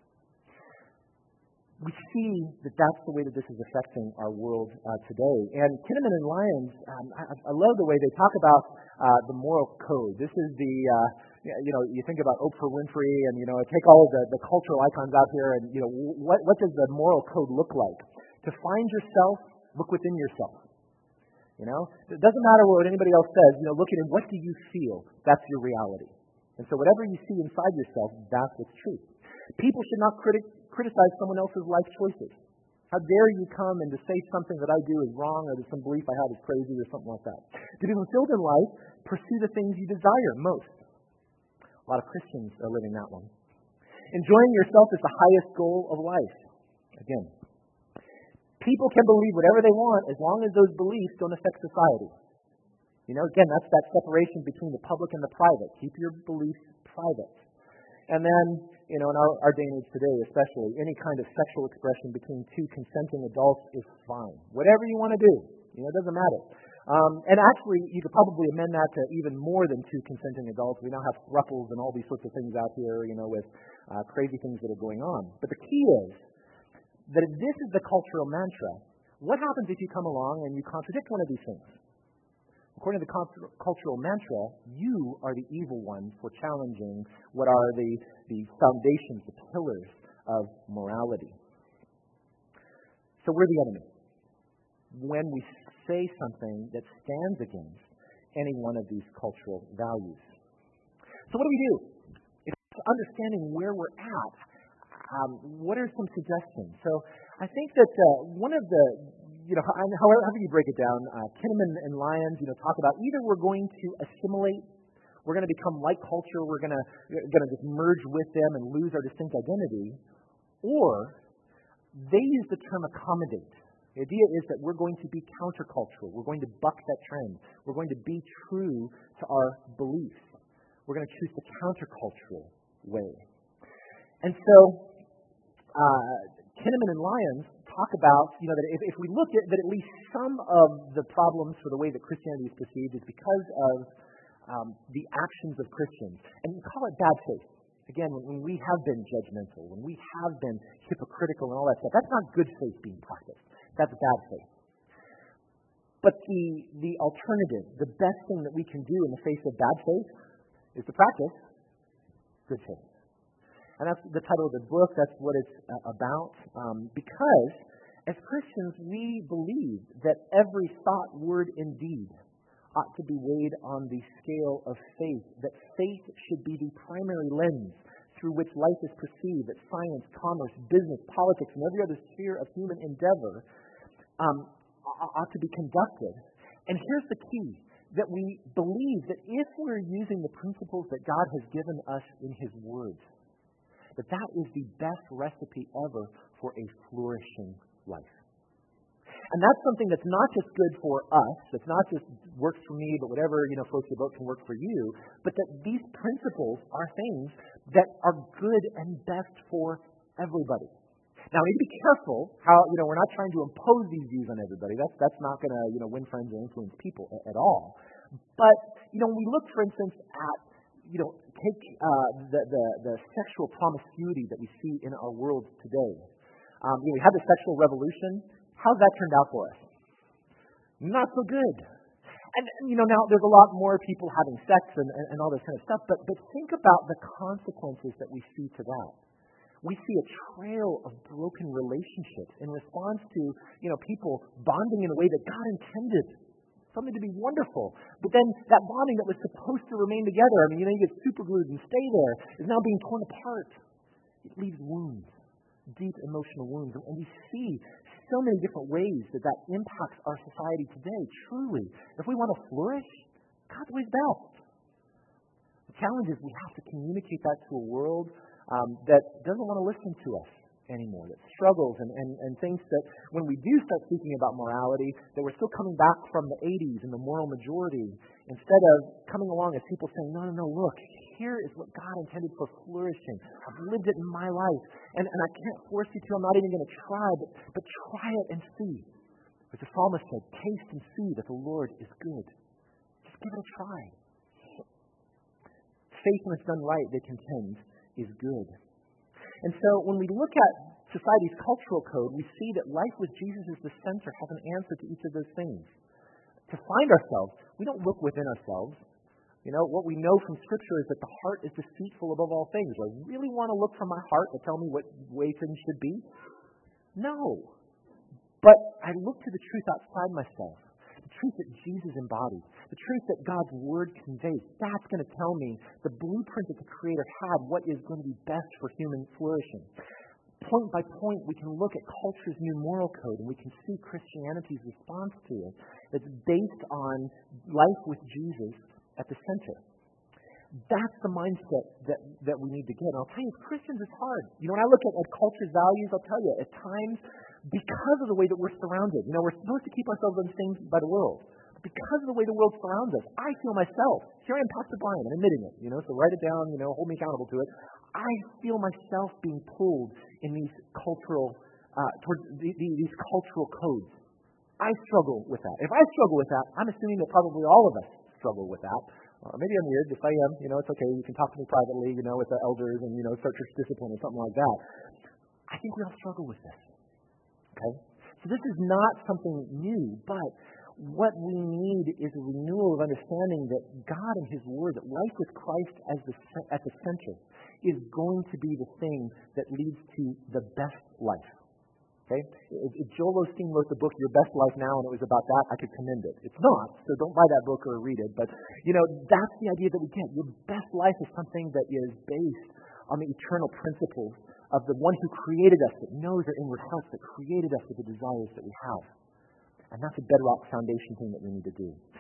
We see that that's the way that this is affecting our world uh, today. And Kinnaman and Lyons, um, I, I love the way they talk about uh, the moral code. This is the, uh, you know, you think about Oprah Winfrey and, you know, take all of the, the cultural icons out here and, you know, what, what does the moral code look like? To find yourself, look within yourself. You know, it doesn't matter what anybody else says. You know, look at it. What do you feel? That's your reality. And so whatever you see inside yourself, that's what's true. People should not criti- criticize someone else's life choices. How dare you come and to say something that I do is wrong or that some belief I have is crazy or something like that. To be fulfilled in life, pursue the things you desire most. A lot of Christians are living that one. Enjoying yourself is the highest goal of life. Again, people can believe whatever they want as long as those beliefs don't affect society. You know, again, that's that separation between the public and the private. Keep your beliefs private. And then, you know, in our, our day and age today especially, any kind of sexual expression between two consenting adults is fine. Whatever you want to do, you know, it doesn't matter. Um, and actually, you could probably amend that to even more than two consenting adults. We now have thruples and all these sorts of things out here, you know, with uh, crazy things that are going on. But the key is that if this is the cultural mantra, what happens if you come along and you contradict one of these things? According to the cultural mantra, you are the evil one for challenging what are the, the foundations, the pillars of morality. So we're the enemy when we say something that stands against any one of these cultural values. So what do we do? It's understanding where we're at. Um, what are some suggestions? So I think that uh, one of the You know, however, however you break it down, uh, Kinnaman and Lyons, you know, talk about either we're going to assimilate, we're going to become like culture, we're going to going to just merge with them and lose our distinct identity, or they use the term accommodate. The idea is that we're going to be countercultural. We're going to buck that trend. We're going to be true to our beliefs. We're going to choose the countercultural way. And so, uh, Kinnaman and Lyons talk about, you know, that if, if we look at that at least some of the problems for the way that Christianity is perceived is because of um, the actions of Christians. And you call it bad faith. Again, when, when we have been judgmental, when we have been hypocritical and all that stuff, that's not good faith being practiced. That's bad faith. But the the alternative, the best thing that we can do in the face of bad faith is to practice good faith. And that's the title of the book. That's what it's uh, about. Um, because as Christians, we believe that every thought, word, and deed ought to be weighed on the scale of faith. That faith should be the primary lens through which life is perceived. That science, commerce, business, politics, and every other sphere of human endeavor um, ought to be conducted. And here's the key. That we believe that if we're using the principles that God has given us in His words, that that is the best recipe ever for a flourishing life. And that's something that's not just good for us, that's not just works for me, but whatever, you know, floats your boat can work for you, but that these principles are things that are good and best for everybody. Now, we need to be careful how, you know, we're not trying to impose these views on everybody. That's that's not going to, you know, win friends or influence people at, at all. But, you know, when we look, for instance, at, you know, take uh, the, the the sexual promiscuity that we see in our world today. Um, you know, we had the sexual revolution. How's that turned out for us? Not so good. And, you know, now there's a lot more people having sex and, and, and all this kind of stuff, but, but think about the consequences that we see to that. We see a trail of broken relationships in response to, you know, people bonding in a way that God intended. Something to be wonderful. But then that bonding that was supposed to remain together, I mean, you know, you get super glued and stay there, is now being torn apart. It leaves wounds, deep emotional wounds. And we see so many different ways that that impacts our society today, truly. If we want to flourish, God's way is best. The challenge is we have to communicate that to a world um, that doesn't want to listen to us anymore, that struggles and, and, and thinks that when we do start speaking about morality, that we're still coming back from the eighties and the moral majority, instead of coming along as people saying, no, no, no, look, here is what God intended for flourishing. I've lived it in my life, and, and I can't force you to. I'm not even going to try, but, but try it and see. As the psalmist said, taste and see that the Lord is good. Just give it a try. Faith, when it's done right, they contend, is good. And so when we look at society's cultural code, we see that life with Jesus as the center has an answer to each of those things. To find ourselves, we don't look within ourselves. You know, what we know from Scripture is that the heart is deceitful above all things. Do I really want to look from my heart to tell me what way things should be? No. But I look to the truth outside myself. The truth that Jesus embodied, the truth that God's Word conveys, that's going to tell me the blueprint that the Creator had, what is going to be best for human flourishing. Point by point, we can look at culture's new moral code, and we can see Christianity's response to it that's based on life with Jesus at the center. That's the mindset that, that we need to get. And I'll tell you, as Christians, it's hard. You know, when I look at, at culture's values, I'll tell you, at times, because of the way that we're surrounded, you know, we're supposed to keep ourselves unstained by the world. Because of the way the world surrounds us, I feel myself. Here I am, Pastor Brian, I'm admitting it, you know, so write it down, you know, hold me accountable to it. I feel myself being pulled in these cultural, uh, towards the, the, these cultural codes. I struggle with that. If I struggle with that, I'm assuming that probably all of us struggle with that. Uh, maybe I'm weird. If I am, you know, it's okay. You can talk to me privately, you know, with the elders and, you know, start church discipline or something like that. I think we all struggle with this. Okay? So this is not something new, but what we need is a renewal of understanding that God and His Word, that life with Christ as the at the center, is going to be the thing that leads to the best life. Okay? If, if Joel Osteen wrote the book Your Best Life Now and it was about that, I could commend it. It's not, so don't buy that book or read it. But, you know, that's the idea that we get. Your best life is something that is based on the eternal principles of the one who created us, that knows our inward hearts, that created us with the desires that we have. And that's a bedrock foundation thing that we need to do.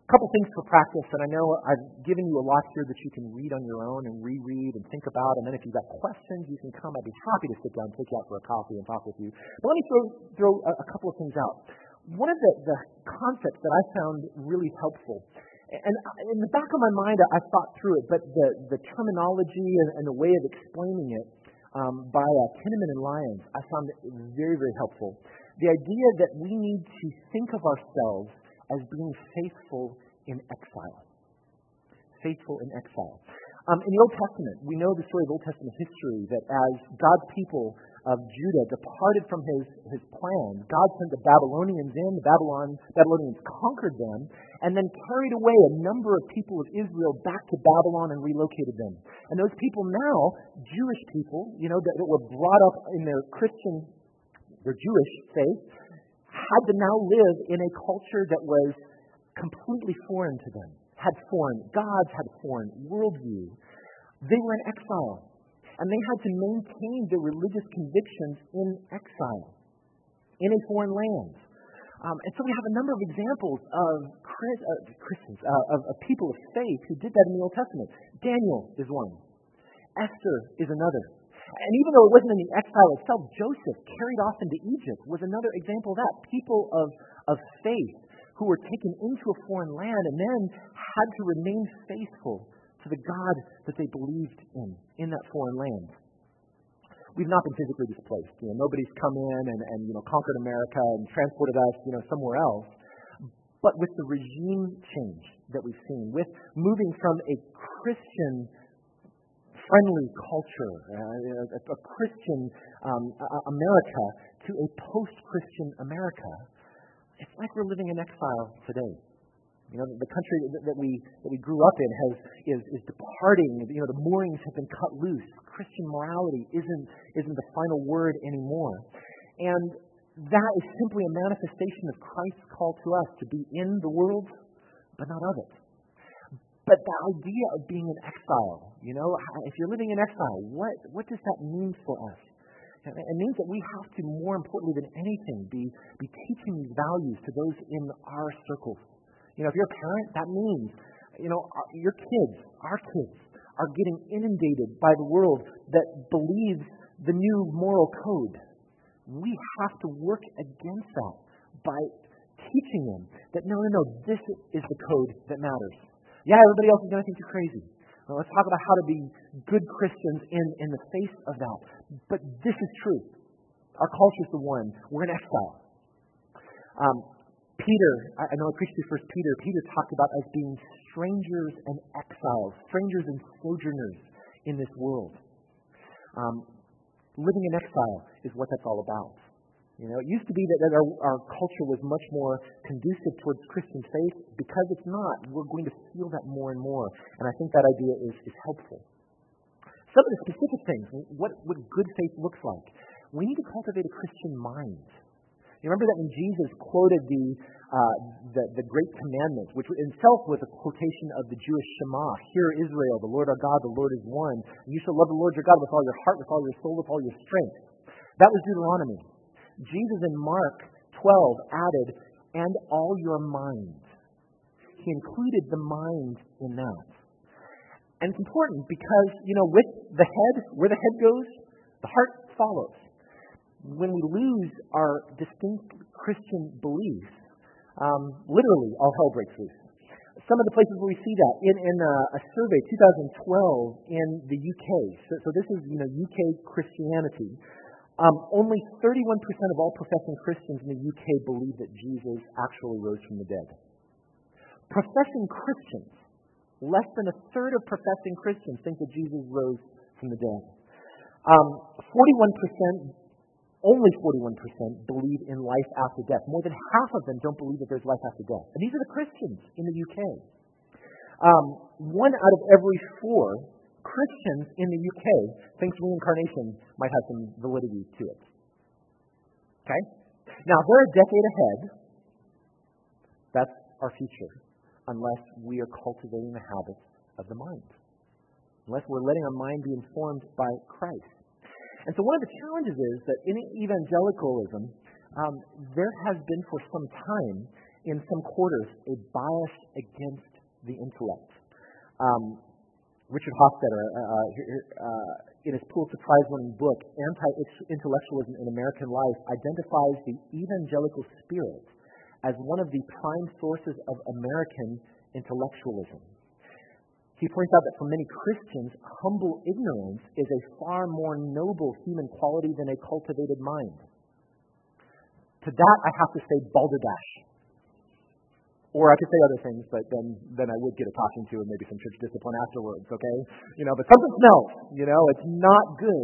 couple things for practice, and I know I've given you a lot here that you can read on your own and reread and think about, and then if you've got questions, you can come. I'd be happy to sit down, take you out for a coffee and talk with you. But let me throw, throw a, a couple of things out. One of the, the concepts that I found really helpful, and in the back of my mind, I thought through it, but the, the terminology and, and the way of explaining it um, by uh, Kinnaman and Lyons, I found it very, very helpful. The idea that we need to think of ourselves as being faithful in exile. Faithful in exile. Um, in the Old Testament, we know the story of Old Testament history that as God's people of Judah departed from his, his plan, God sent the Babylonians in, the Babylon, Babylonians conquered them, and then carried away a number of people of Israel back to Babylon and relocated them. And those people now, Jewish people, you know, that, that were brought up in their Christian, their Jewish faith, had to now live in a culture that was completely foreign to them, had foreign gods, had foreign worldview. They were in exile, and they had to maintain their religious convictions in exile, in a foreign land. Um, and so we have a number of examples of Chris, uh, Christians, uh, of, of people of faith who did that in the Old Testament. Daniel is one. Esther is another. And even though it wasn't in the exile itself, Joseph, carried off into Egypt, was another example of that. People of, of faith who were taken into a foreign land and then had to remain faithful to the God that they believed in, in that foreign land. We've not been physically displaced. You know, nobody's come in and, and you know conquered America and transported us you know somewhere else. But with the regime change that we've seen, with moving from a Christian friendly culture, uh, a, a Christian um, America to a post-Christian America, it's like we're living in exile today. You know, the country that we that we grew up in has is is departing. You know, the moorings have been cut loose. Christian morality isn't isn't the final word anymore, and that is simply a manifestation of Christ's call to us to be in the world, but not of it. But the idea of being in exile, you know, if you're living in exile, what, what does that mean for us? It means that we have to, more importantly than anything, be, be teaching these values to those in our circles. You know, if you're a parent, that means, you know, your kids, our kids, are getting inundated by the world that believes the new moral code. We have to work against that by teaching them that, no, no, no, this is the code that matters. Yeah, everybody else is going to think you're crazy. Well, let's talk about how to be good Christians in, in the face of that. But this is true. Our culture is the one. We're in exile. Um, Peter, I, I know I preached to First Peter. Peter talked about us being strangers and exiles, strangers and sojourners in this world. Um, living in exile is what that's all about. You know, it used to be that, that our, our culture was much more conducive towards Christian faith. Because it's not, we're going to feel that more and more. And I think that idea is, is helpful. Some of the specific things, what, what good faith looks like. We need to cultivate a Christian mind. You remember that when Jesus quoted the, uh, the, the Great Commandments, which itself was a quotation of the Jewish Shema, "Hear Israel, the Lord our God, the Lord is one. You shall love the Lord your God with all your heart, with all your soul, with all your strength." That was Deuteronomy. Jesus in Mark twelve added, "and all your mind." He included the mind in that. And it's important because, you know, with the head, where the head goes, the heart follows. When we lose our distinct Christian beliefs, um, literally all hell breaks loose. Some of the places where we see that, in, in a, a survey, two thousand twelve, in the U K, so, so this is, you know, U K Christianity, Um, only thirty-one percent of all professing Christians in the U K believe that Jesus actually rose from the dead. Professing Christians, less than a third of professing Christians think that Jesus rose from the dead. Um, forty-one percent, only forty-one percent believe in life after death. More than half of them don't believe that there's life after death. And these are the Christians in the U K. Um, one out of every four Christians in the U K thinks reincarnation might have some validity to it. Okay? Now, if they're a decade ahead, that's our future, unless we are cultivating the habits of the mind. Unless we're letting our mind be informed by Christ. And so one of the challenges is that in evangelicalism, um, there has been for some time in some quarters, a bias against the intellect. Um, Richard Hofstadter, uh, uh, in his Pulitzer Prize-winning book, Anti-Intellectualism in American Life, identifies the evangelical spirit as one of the prime sources of American intellectualism. He points out that for many Christians, humble ignorance is a far more noble human quality than a cultivated mind. To that, I have to say balderdash. Or I could say other things, but then, then I would get a talking to and maybe some church discipline afterwards, okay? You know, but something smells, you know, it's not good.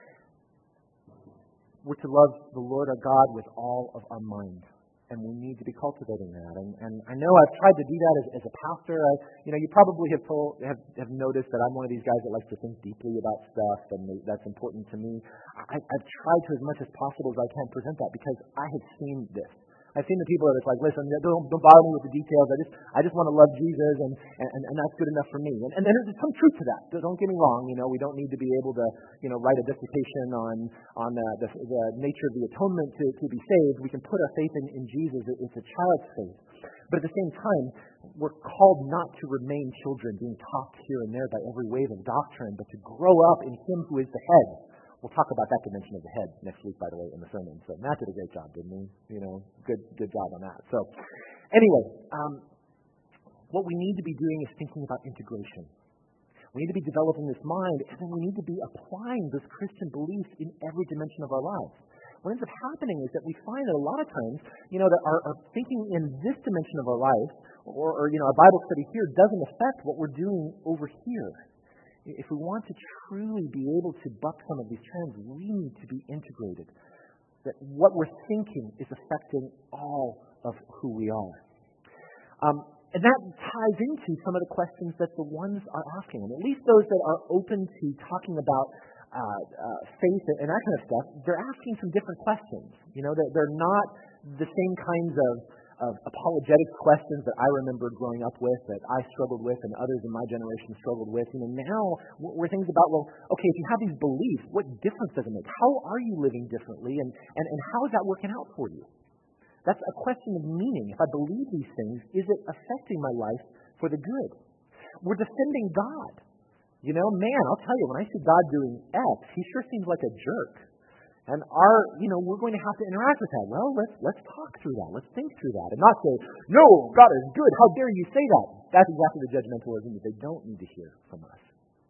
We're to love the Lord our God with all of our mind. And we need to be cultivating that. And, and I know I've tried to do that as, as a pastor. I, you know, you probably have, told, have have noticed that I'm one of these guys that likes to think deeply about stuff, and that's important to me. I, I've tried to, as much as possible as I can, present that because I have seen this. I've seen the people that it's like, listen, don't, don't bother me with the details. I just I just want to love Jesus, and, and, and that's good enough for me. And, and there's some truth to that. Don't get me wrong. You know, we don't need to be able to, you know, write a dissertation on on uh, the, the nature of the atonement to, to be saved. We can put our faith in, in Jesus. It's a child's faith. But at the same time, we're called not to remain children being tossed here and there by every wave of doctrine, but to grow up in Him who is the head. We'll talk about that dimension of the head next week, by the way, in the sermon. So Matt did a great job, didn't he? You know, good good job on that. So anyway, um, what we need to be doing is thinking about integration. We need to be developing this mind, and then we need to be applying this Christian beliefs in every dimension of our lives. What ends up happening is that we find that a lot of times, you know, that our, our thinking in this dimension of our life, or, or, you know, our Bible study here doesn't affect what we're doing over here. If we want to truly be able to buck some of these trends, we need to be integrated. That what we're thinking is affecting all of who we are. Um, and that ties into some of the questions that the ones are asking. And at least those that are open to talking about uh, uh, faith and that kind of stuff, they're asking some different questions. You know, they're, they're not the same kinds of of apologetic questions that I remember growing up with, that I struggled with, and others in my generation struggled with. You know, now we're things about, well, okay, if you have these beliefs, what difference does it make? How are you living differently, and, and, and how is that working out for you? That's a question of meaning. If I believe these things, is it affecting my life for the good? We're defending God. You know, man, I'll tell you, when I see God doing X, He sure seems like a jerk. And our, you know, we're going to have to interact with that. Well, let's let's talk through that. Let's think through that, and not say, "No, God is good. How dare you say that?" That's exactly the judgmentalism that they don't need to hear from us.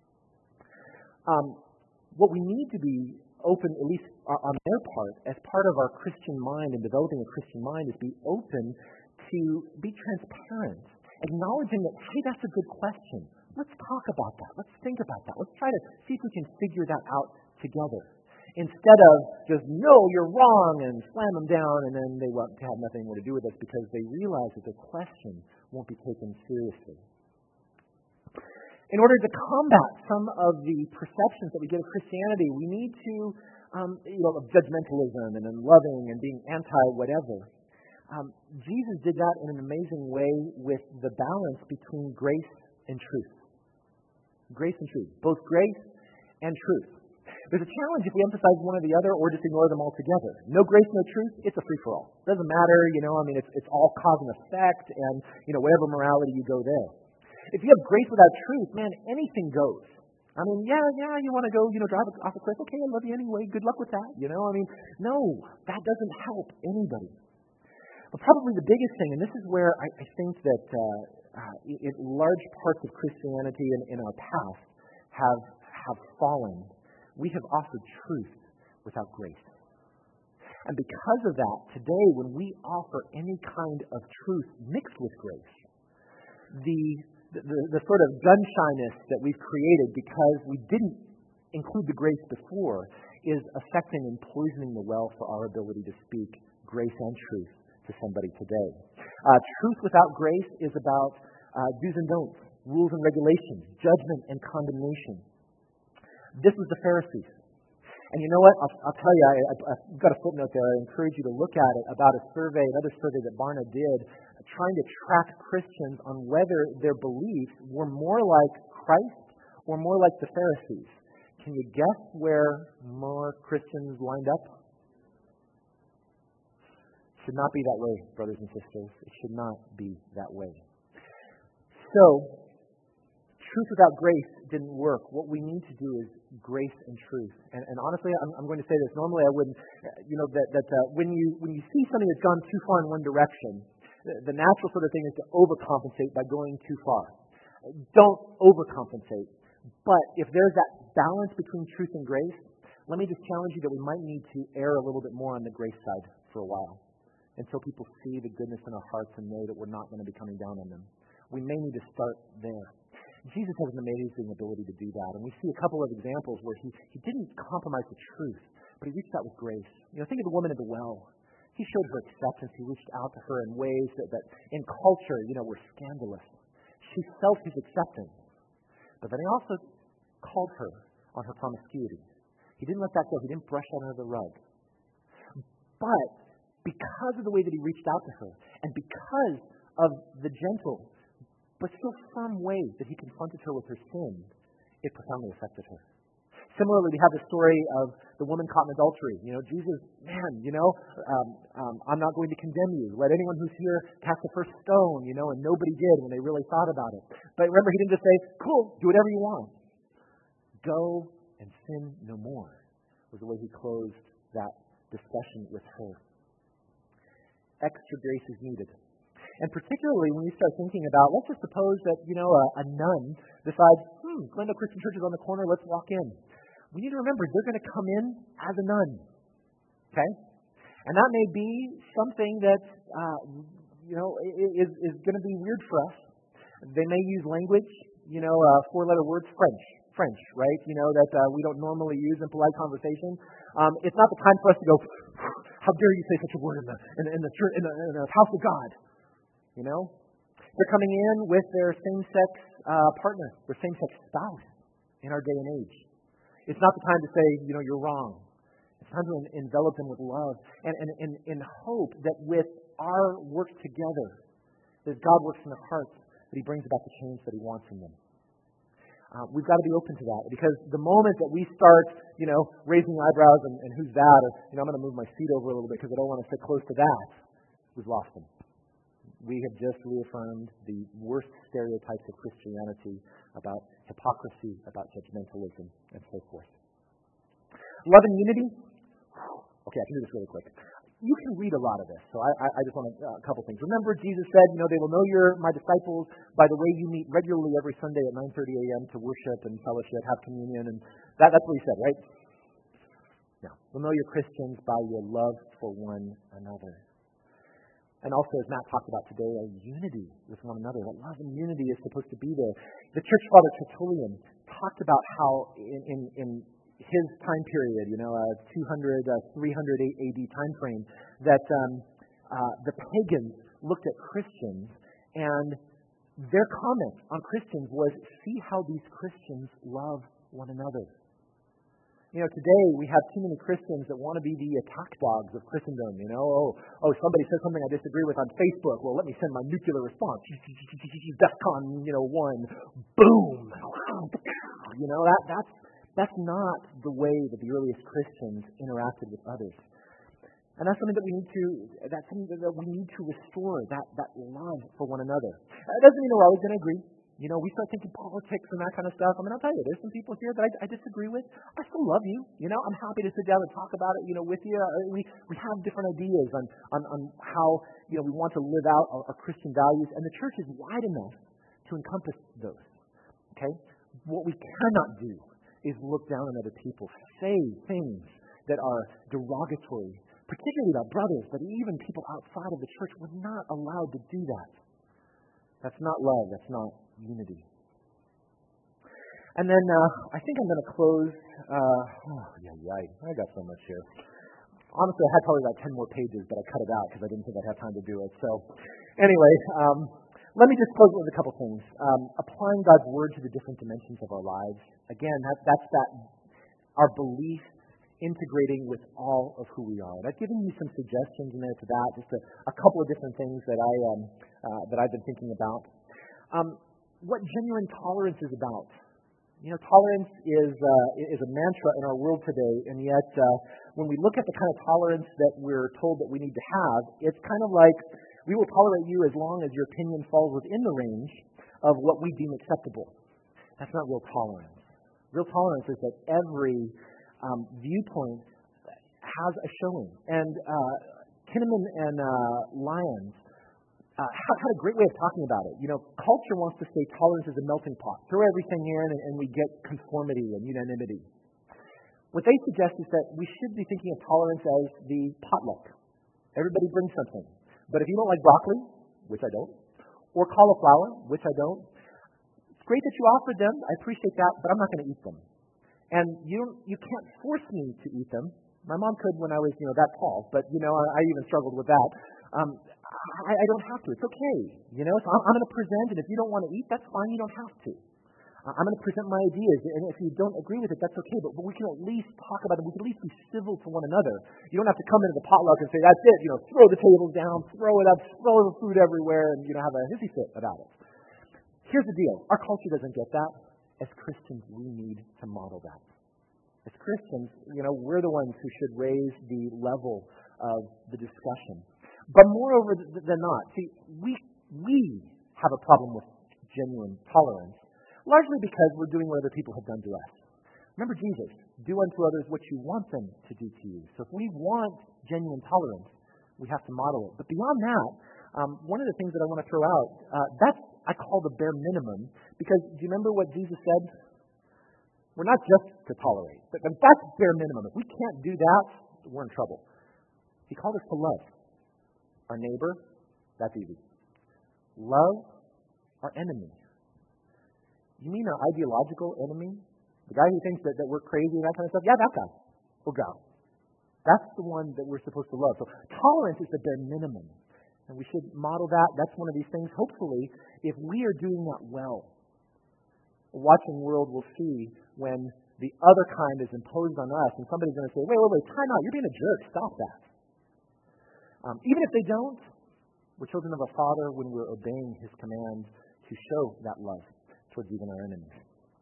Um, what we need to be open, at least on their part, as part of our Christian mind and developing a Christian mind, is be open to be transparent, acknowledging that, hey, that's a good question. Let's talk about that. Let's think about that. Let's try to see if we can figure that out together. Instead of just, no, you're wrong, and slam them down, and then they want to have nothing more to do with us because they realize that their question won't be taken seriously. In order to combat some of the perceptions that we get of Christianity, we need to, um, you know, of judgmentalism and unloving and being anti-whatever. Um, Jesus did that in an amazing way with the balance between grace and truth. Grace and truth. Both grace and truth. There's a challenge if we emphasize one or the other or just ignore them altogether. No grace, no truth, it's a free-for-all. Doesn't matter, you know, I mean, it's it's all cause and effect, and, you know, whatever morality you go there. If you have grace without truth, man, anything goes. I mean, yeah, yeah, you want to go, you know, drive off a cliff, okay, I love you anyway, good luck with that, you know, I mean, no, that doesn't help anybody. But probably the biggest thing, and this is where I, I think that uh, uh, in large parts of Christianity in, in our past have have fallen, we have offered truth without grace. And because of that, today when we offer any kind of truth mixed with grace, the, the, the sort of gun-shyness that we've created because we didn't include the grace before is affecting and poisoning the well for our ability to speak grace and truth to somebody today. Uh, truth without grace is about uh, do's and don'ts, rules and regulations, judgment and condemnation. This was the Pharisees. And you know what? I'll, I'll tell you, I, I, I've got a footnote there. I encourage you to look at it about a survey, another survey that Barna did, trying to track Christians on whether their beliefs were more like Christ or more like the Pharisees. Can you guess where more Christians lined up? should not be that way, brothers and sisters. It should not be that way. So, truth without grace didn't work. What we need to do is grace and truth. And, and honestly, I'm, I'm going to say this. Normally, I wouldn't. You know that that uh, when you when you see something that's gone too far in one direction, the, the natural sort of thing is to overcompensate by going too far. Don't overcompensate. But if there's that balance between truth and grace, let me just challenge you that we might need to err a little bit more on the grace side for a while, until people see the goodness in our hearts and know that we're not going to be coming down on them. We may need to start there. Jesus has an amazing ability to do that. And we see a couple of examples where he, he didn't compromise the truth, but he reached out with grace. You know, think of the woman at the well. He showed her acceptance. He reached out to her in ways that, that in culture, you know, were scandalous. She felt his acceptance. But then he also called her on her promiscuity. He didn't let that go. He didn't brush that under the rug. But because of the way that he reached out to her, and because of the gentle but still firm way that he confronted her with her sin, it profoundly affected her. Similarly, we have the story of the woman caught in adultery. You know, Jesus, man, you know, um, um, I'm not going to condemn you. Let anyone who's here cast the first stone, you know, and nobody did when they really thought about it. But remember, he didn't just say, cool, do whatever you want. Go and sin no more, was the way he closed that discussion with her. Extra grace is needed. And particularly when you start thinking about, let's just suppose that, you know, a, a nun decides, hmm, Glendale Christian Church is on the corner, let's walk in. We need to remember, they're going to come in as a nun. Okay? And that may be something that, uh, you know, is, is going to be weird for us. They may use language, you know, uh, four-letter words, French. French, right? You know, that uh, we don't normally use in polite conversation. Um, it's not the time for us to go, how dare you say such a word in the, in, in the, church, in the, in the house of God. You know? They're coming in with their same-sex uh, partner, their same-sex spouse in our day and age. It's not the time to say, you know, you're wrong. It's time to en- envelop them with love and, and, and, and hope that with our work together, that God works in their hearts, that he brings about the change that he wants in them. Uh, we've got to be open to that, because the moment that we start, you know, raising eyebrows and, and who's that, or, you know, I'm going to move my seat over a little bit because I don't want to sit close to that, we've lost them. We have just reaffirmed the worst stereotypes of Christianity about hypocrisy, about judgmentalism, and so forth. Love and unity. Okay, I can do this really quick. You can read a lot of this, so I, I just want to, uh, a couple things. Remember, Jesus said, you know, they will know you're my disciples by the way you meet regularly every Sunday at nine thirty a.m. to worship and fellowship, have communion, and that, that's what he said, right? Now, we'll know you're Christians by your love for one another. And also, as Matt talked about today, a unity with one another. That love and unity is supposed to be there. The church father Tertullian talked about how in, in, in his time period, you know, uh, two hundred, uh, three hundred A D time frame, that um, uh, the pagans looked at Christians, and their comment on Christians was, see how these Christians love one another. You know, today we have too many Christians that want to be the attack dogs of Christendom. You know, oh, oh, somebody says something I disagree with on Facebook. Well, let me send my nuclear response. DEFCON, you know, one, boom. You know, that that's that's not the way that the earliest Christians interacted with others. And that's something that we need to that's something that we need to restore, that that love for one another. That doesn't mean we're always going to agree. You know, we start thinking politics and that kind of stuff. I mean, I'll tell you, there's some people here that I, I disagree with. I still love you. You know, I'm happy to sit down and talk about it, you know, with you. Uh, we we have different ideas on, on, on how, you know, we want to live out our, our Christian values. And the church is wide enough to encompass those. Okay? What we cannot do is look down on other people, say things that are derogatory, particularly about brothers, but even people outside of the church. We're not allowed to do that. That's not love. That's not unity. And then uh, I think I'm going to close. Uh, oh, yeah, yeah, I got so much here. Honestly, I had probably about ten more pages, but I cut it out because I didn't think I'd have time to do it. So anyway, um, let me just close with a couple things. Um, applying God's Word to the different dimensions of our lives. Again, that, that's that our belief integrating with all of who we are. And I've given you some suggestions in there to that, just a, a couple of different things that, I, um, uh, that I've been thinking about. Um, what genuine tolerance is about. You know, tolerance is uh, is a mantra in our world today, and yet uh, when we look at the kind of tolerance that we're told that we need to have, it's kind of like we will tolerate you as long as your opinion falls within the range of what we deem acceptable. That's not real tolerance. Real tolerance is that every um, viewpoint has a showing. And uh, Kinnaman and uh, Lyons Uh, had a great way of talking about it. You know, culture wants to say tolerance is a melting pot. Throw everything in and, and we get conformity and unanimity. What they suggest is that we should be thinking of tolerance as the potluck. Everybody brings something. But if you don't like broccoli, which I don't, or cauliflower, which I don't, it's great that you offered them. I appreciate that, but I'm not going to eat them. And you you can't force me to eat them. My mom could when I was, you know, that tall, but, you know, I, I even struggled with that. Um, I, I don't have to. It's okay. You know, so I'm, I'm going to present, and if you don't want to eat, that's fine. You don't have to. Uh, I'm going to present my ideas, and if you don't agree with it, that's okay. But, but we can at least talk about it. We can at least be civil to one another. You don't have to come into the potluck and say, that's it. You know, throw the tables down, throw it up, throw the food everywhere, and, you know, have a hissy fit about it. Here's the deal. Our culture doesn't get that. As Christians, we need to model that. As Christians, you know, we're the ones who should raise the level of the discussion. But moreover than not, see, we we have a problem with genuine tolerance, largely because we're doing what other people have done to us. Remember Jesus, do unto others what you want them to do to you. So if we want genuine tolerance, we have to model it. But beyond that, um, one of the things that I want to throw out, uh, that's I call the bare minimum, because do you remember what Jesus said? We're not just to tolerate, but, but that's bare minimum. If we can't do that, we're in trouble. He called us to love. Our neighbor, that's easy. Love our enemy. You mean our ideological enemy? The guy who thinks that, that we're crazy and that kind of stuff? Yeah, that guy. Or gal. That's the one that we're supposed to love. So tolerance is the bare minimum. And we should model that. That's one of these things. Hopefully, if we are doing that well, a watching world will see when the other kind is imposed on us and somebody's going to say, wait, wait, wait, time out. You're being a jerk. Stop that. Um, even if they don't, we're children of a Father when we're obeying His command to show that love towards even our enemies.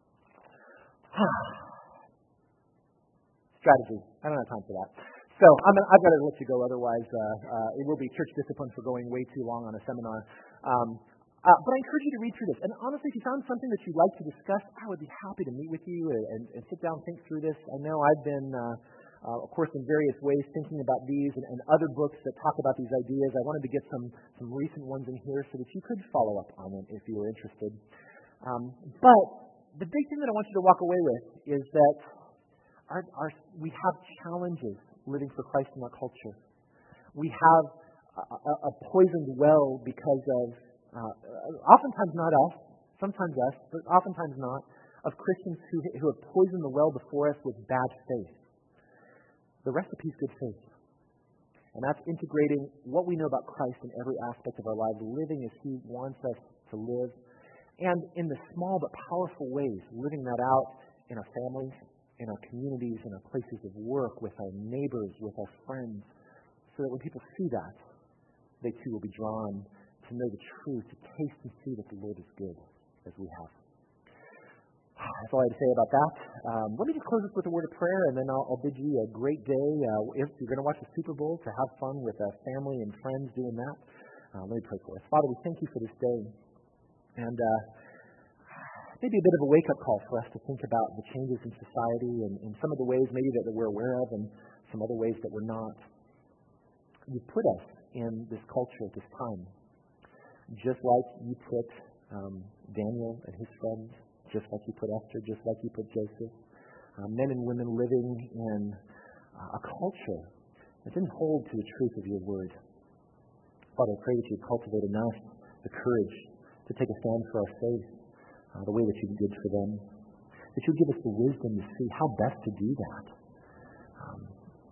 Strategy. I don't have time for that. So I'm, I've got to let you go, otherwise uh, uh, it will be church discipline for going way too long on a seminar. Um, uh, but I encourage you to read through this. And honestly, if you found something that you'd like to discuss, I would be happy to meet with you and, and, and sit down and think through this. I know I've been... Uh, Uh, of course, in various ways, thinking about these and, and other books that talk about these ideas. I wanted to get some, some recent ones in here so that you could follow up on them if you were interested. Um, but the big thing that I want you to walk away with is that our, our, we have challenges living for Christ in our culture. We have a, a, a poisoned well because of, uh, oftentimes not us, sometimes us, but oftentimes not, of Christians who, who have poisoned the well before us with bad faith. The recipe is good faith. And that's integrating what we know about Christ in every aspect of our lives, living as He wants us to live, and in the small but powerful ways, living that out in our families, in our communities, in our places of work, with our neighbors, with our friends, so that when people see that, they too will be drawn to know the truth, to taste and see that the Lord is good, as we have. That's all I have to say about that. Um, let me just close this with a word of prayer, and then I'll, I'll bid you a great day. Uh, if you're going to watch the Super Bowl, to have fun with uh, family and friends doing that. Uh, let me pray for us. Father, we thank you for this day. And uh, maybe a bit of a wake-up call for us to think about the changes in society and, and some of the ways maybe that, that we're aware of and some other ways that we're not. You've put us in this culture at this time, just like you put um, Daniel and his friends, just like you put Esther, just like you put Joseph, uh, men and women living in uh, a culture that didn't hold to the truth of your word. Father, I pray that you cultivate in us the courage to take a stand for our faith, uh, the way that you did for them, that you give us the wisdom to see how best to do that, um,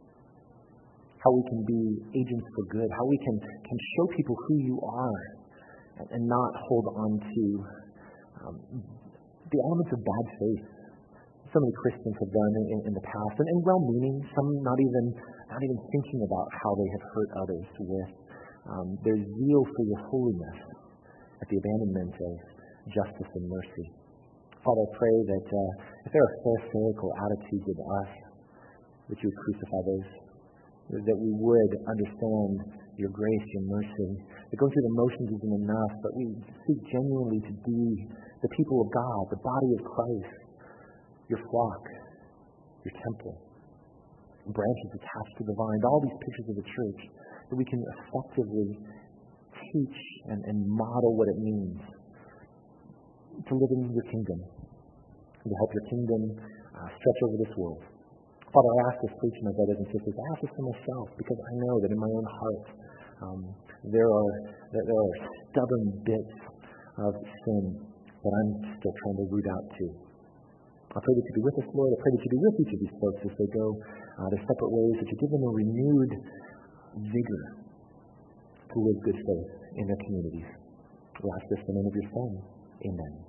how we can be agents for good, how we can, can show people who you are and, and not hold on to um, the elements of bad faith so many Christians have done in, in the past, and, and well-meaning, some not even not even thinking about how they have hurt others with um, their zeal for your holiness at the abandonment of justice and mercy. Father, I pray that uh, if there are pharisaical attitudes in us, that you would crucify those, that we would understand your grace, your mercy, that going through the motions isn't enough, but we seek genuinely to be the people of God, the body of Christ, your flock, your temple, branches attached to the vine, all these pictures of the church, that we can effectively teach and, and model what it means to live in your kingdom, and to help your kingdom uh, stretch over this world. Father, I ask this for each of my brothers and sisters. I ask this for myself, because I know that in my own heart um, there are that there are stubborn bits of sin that I'm still trying to root out too. I pray that you be with us, Lord. I pray that you be with each of these folks as they go uh, their separate ways, that you give them a renewed vigor to live good faith in their communities. We ask this in the name of your Son. Amen.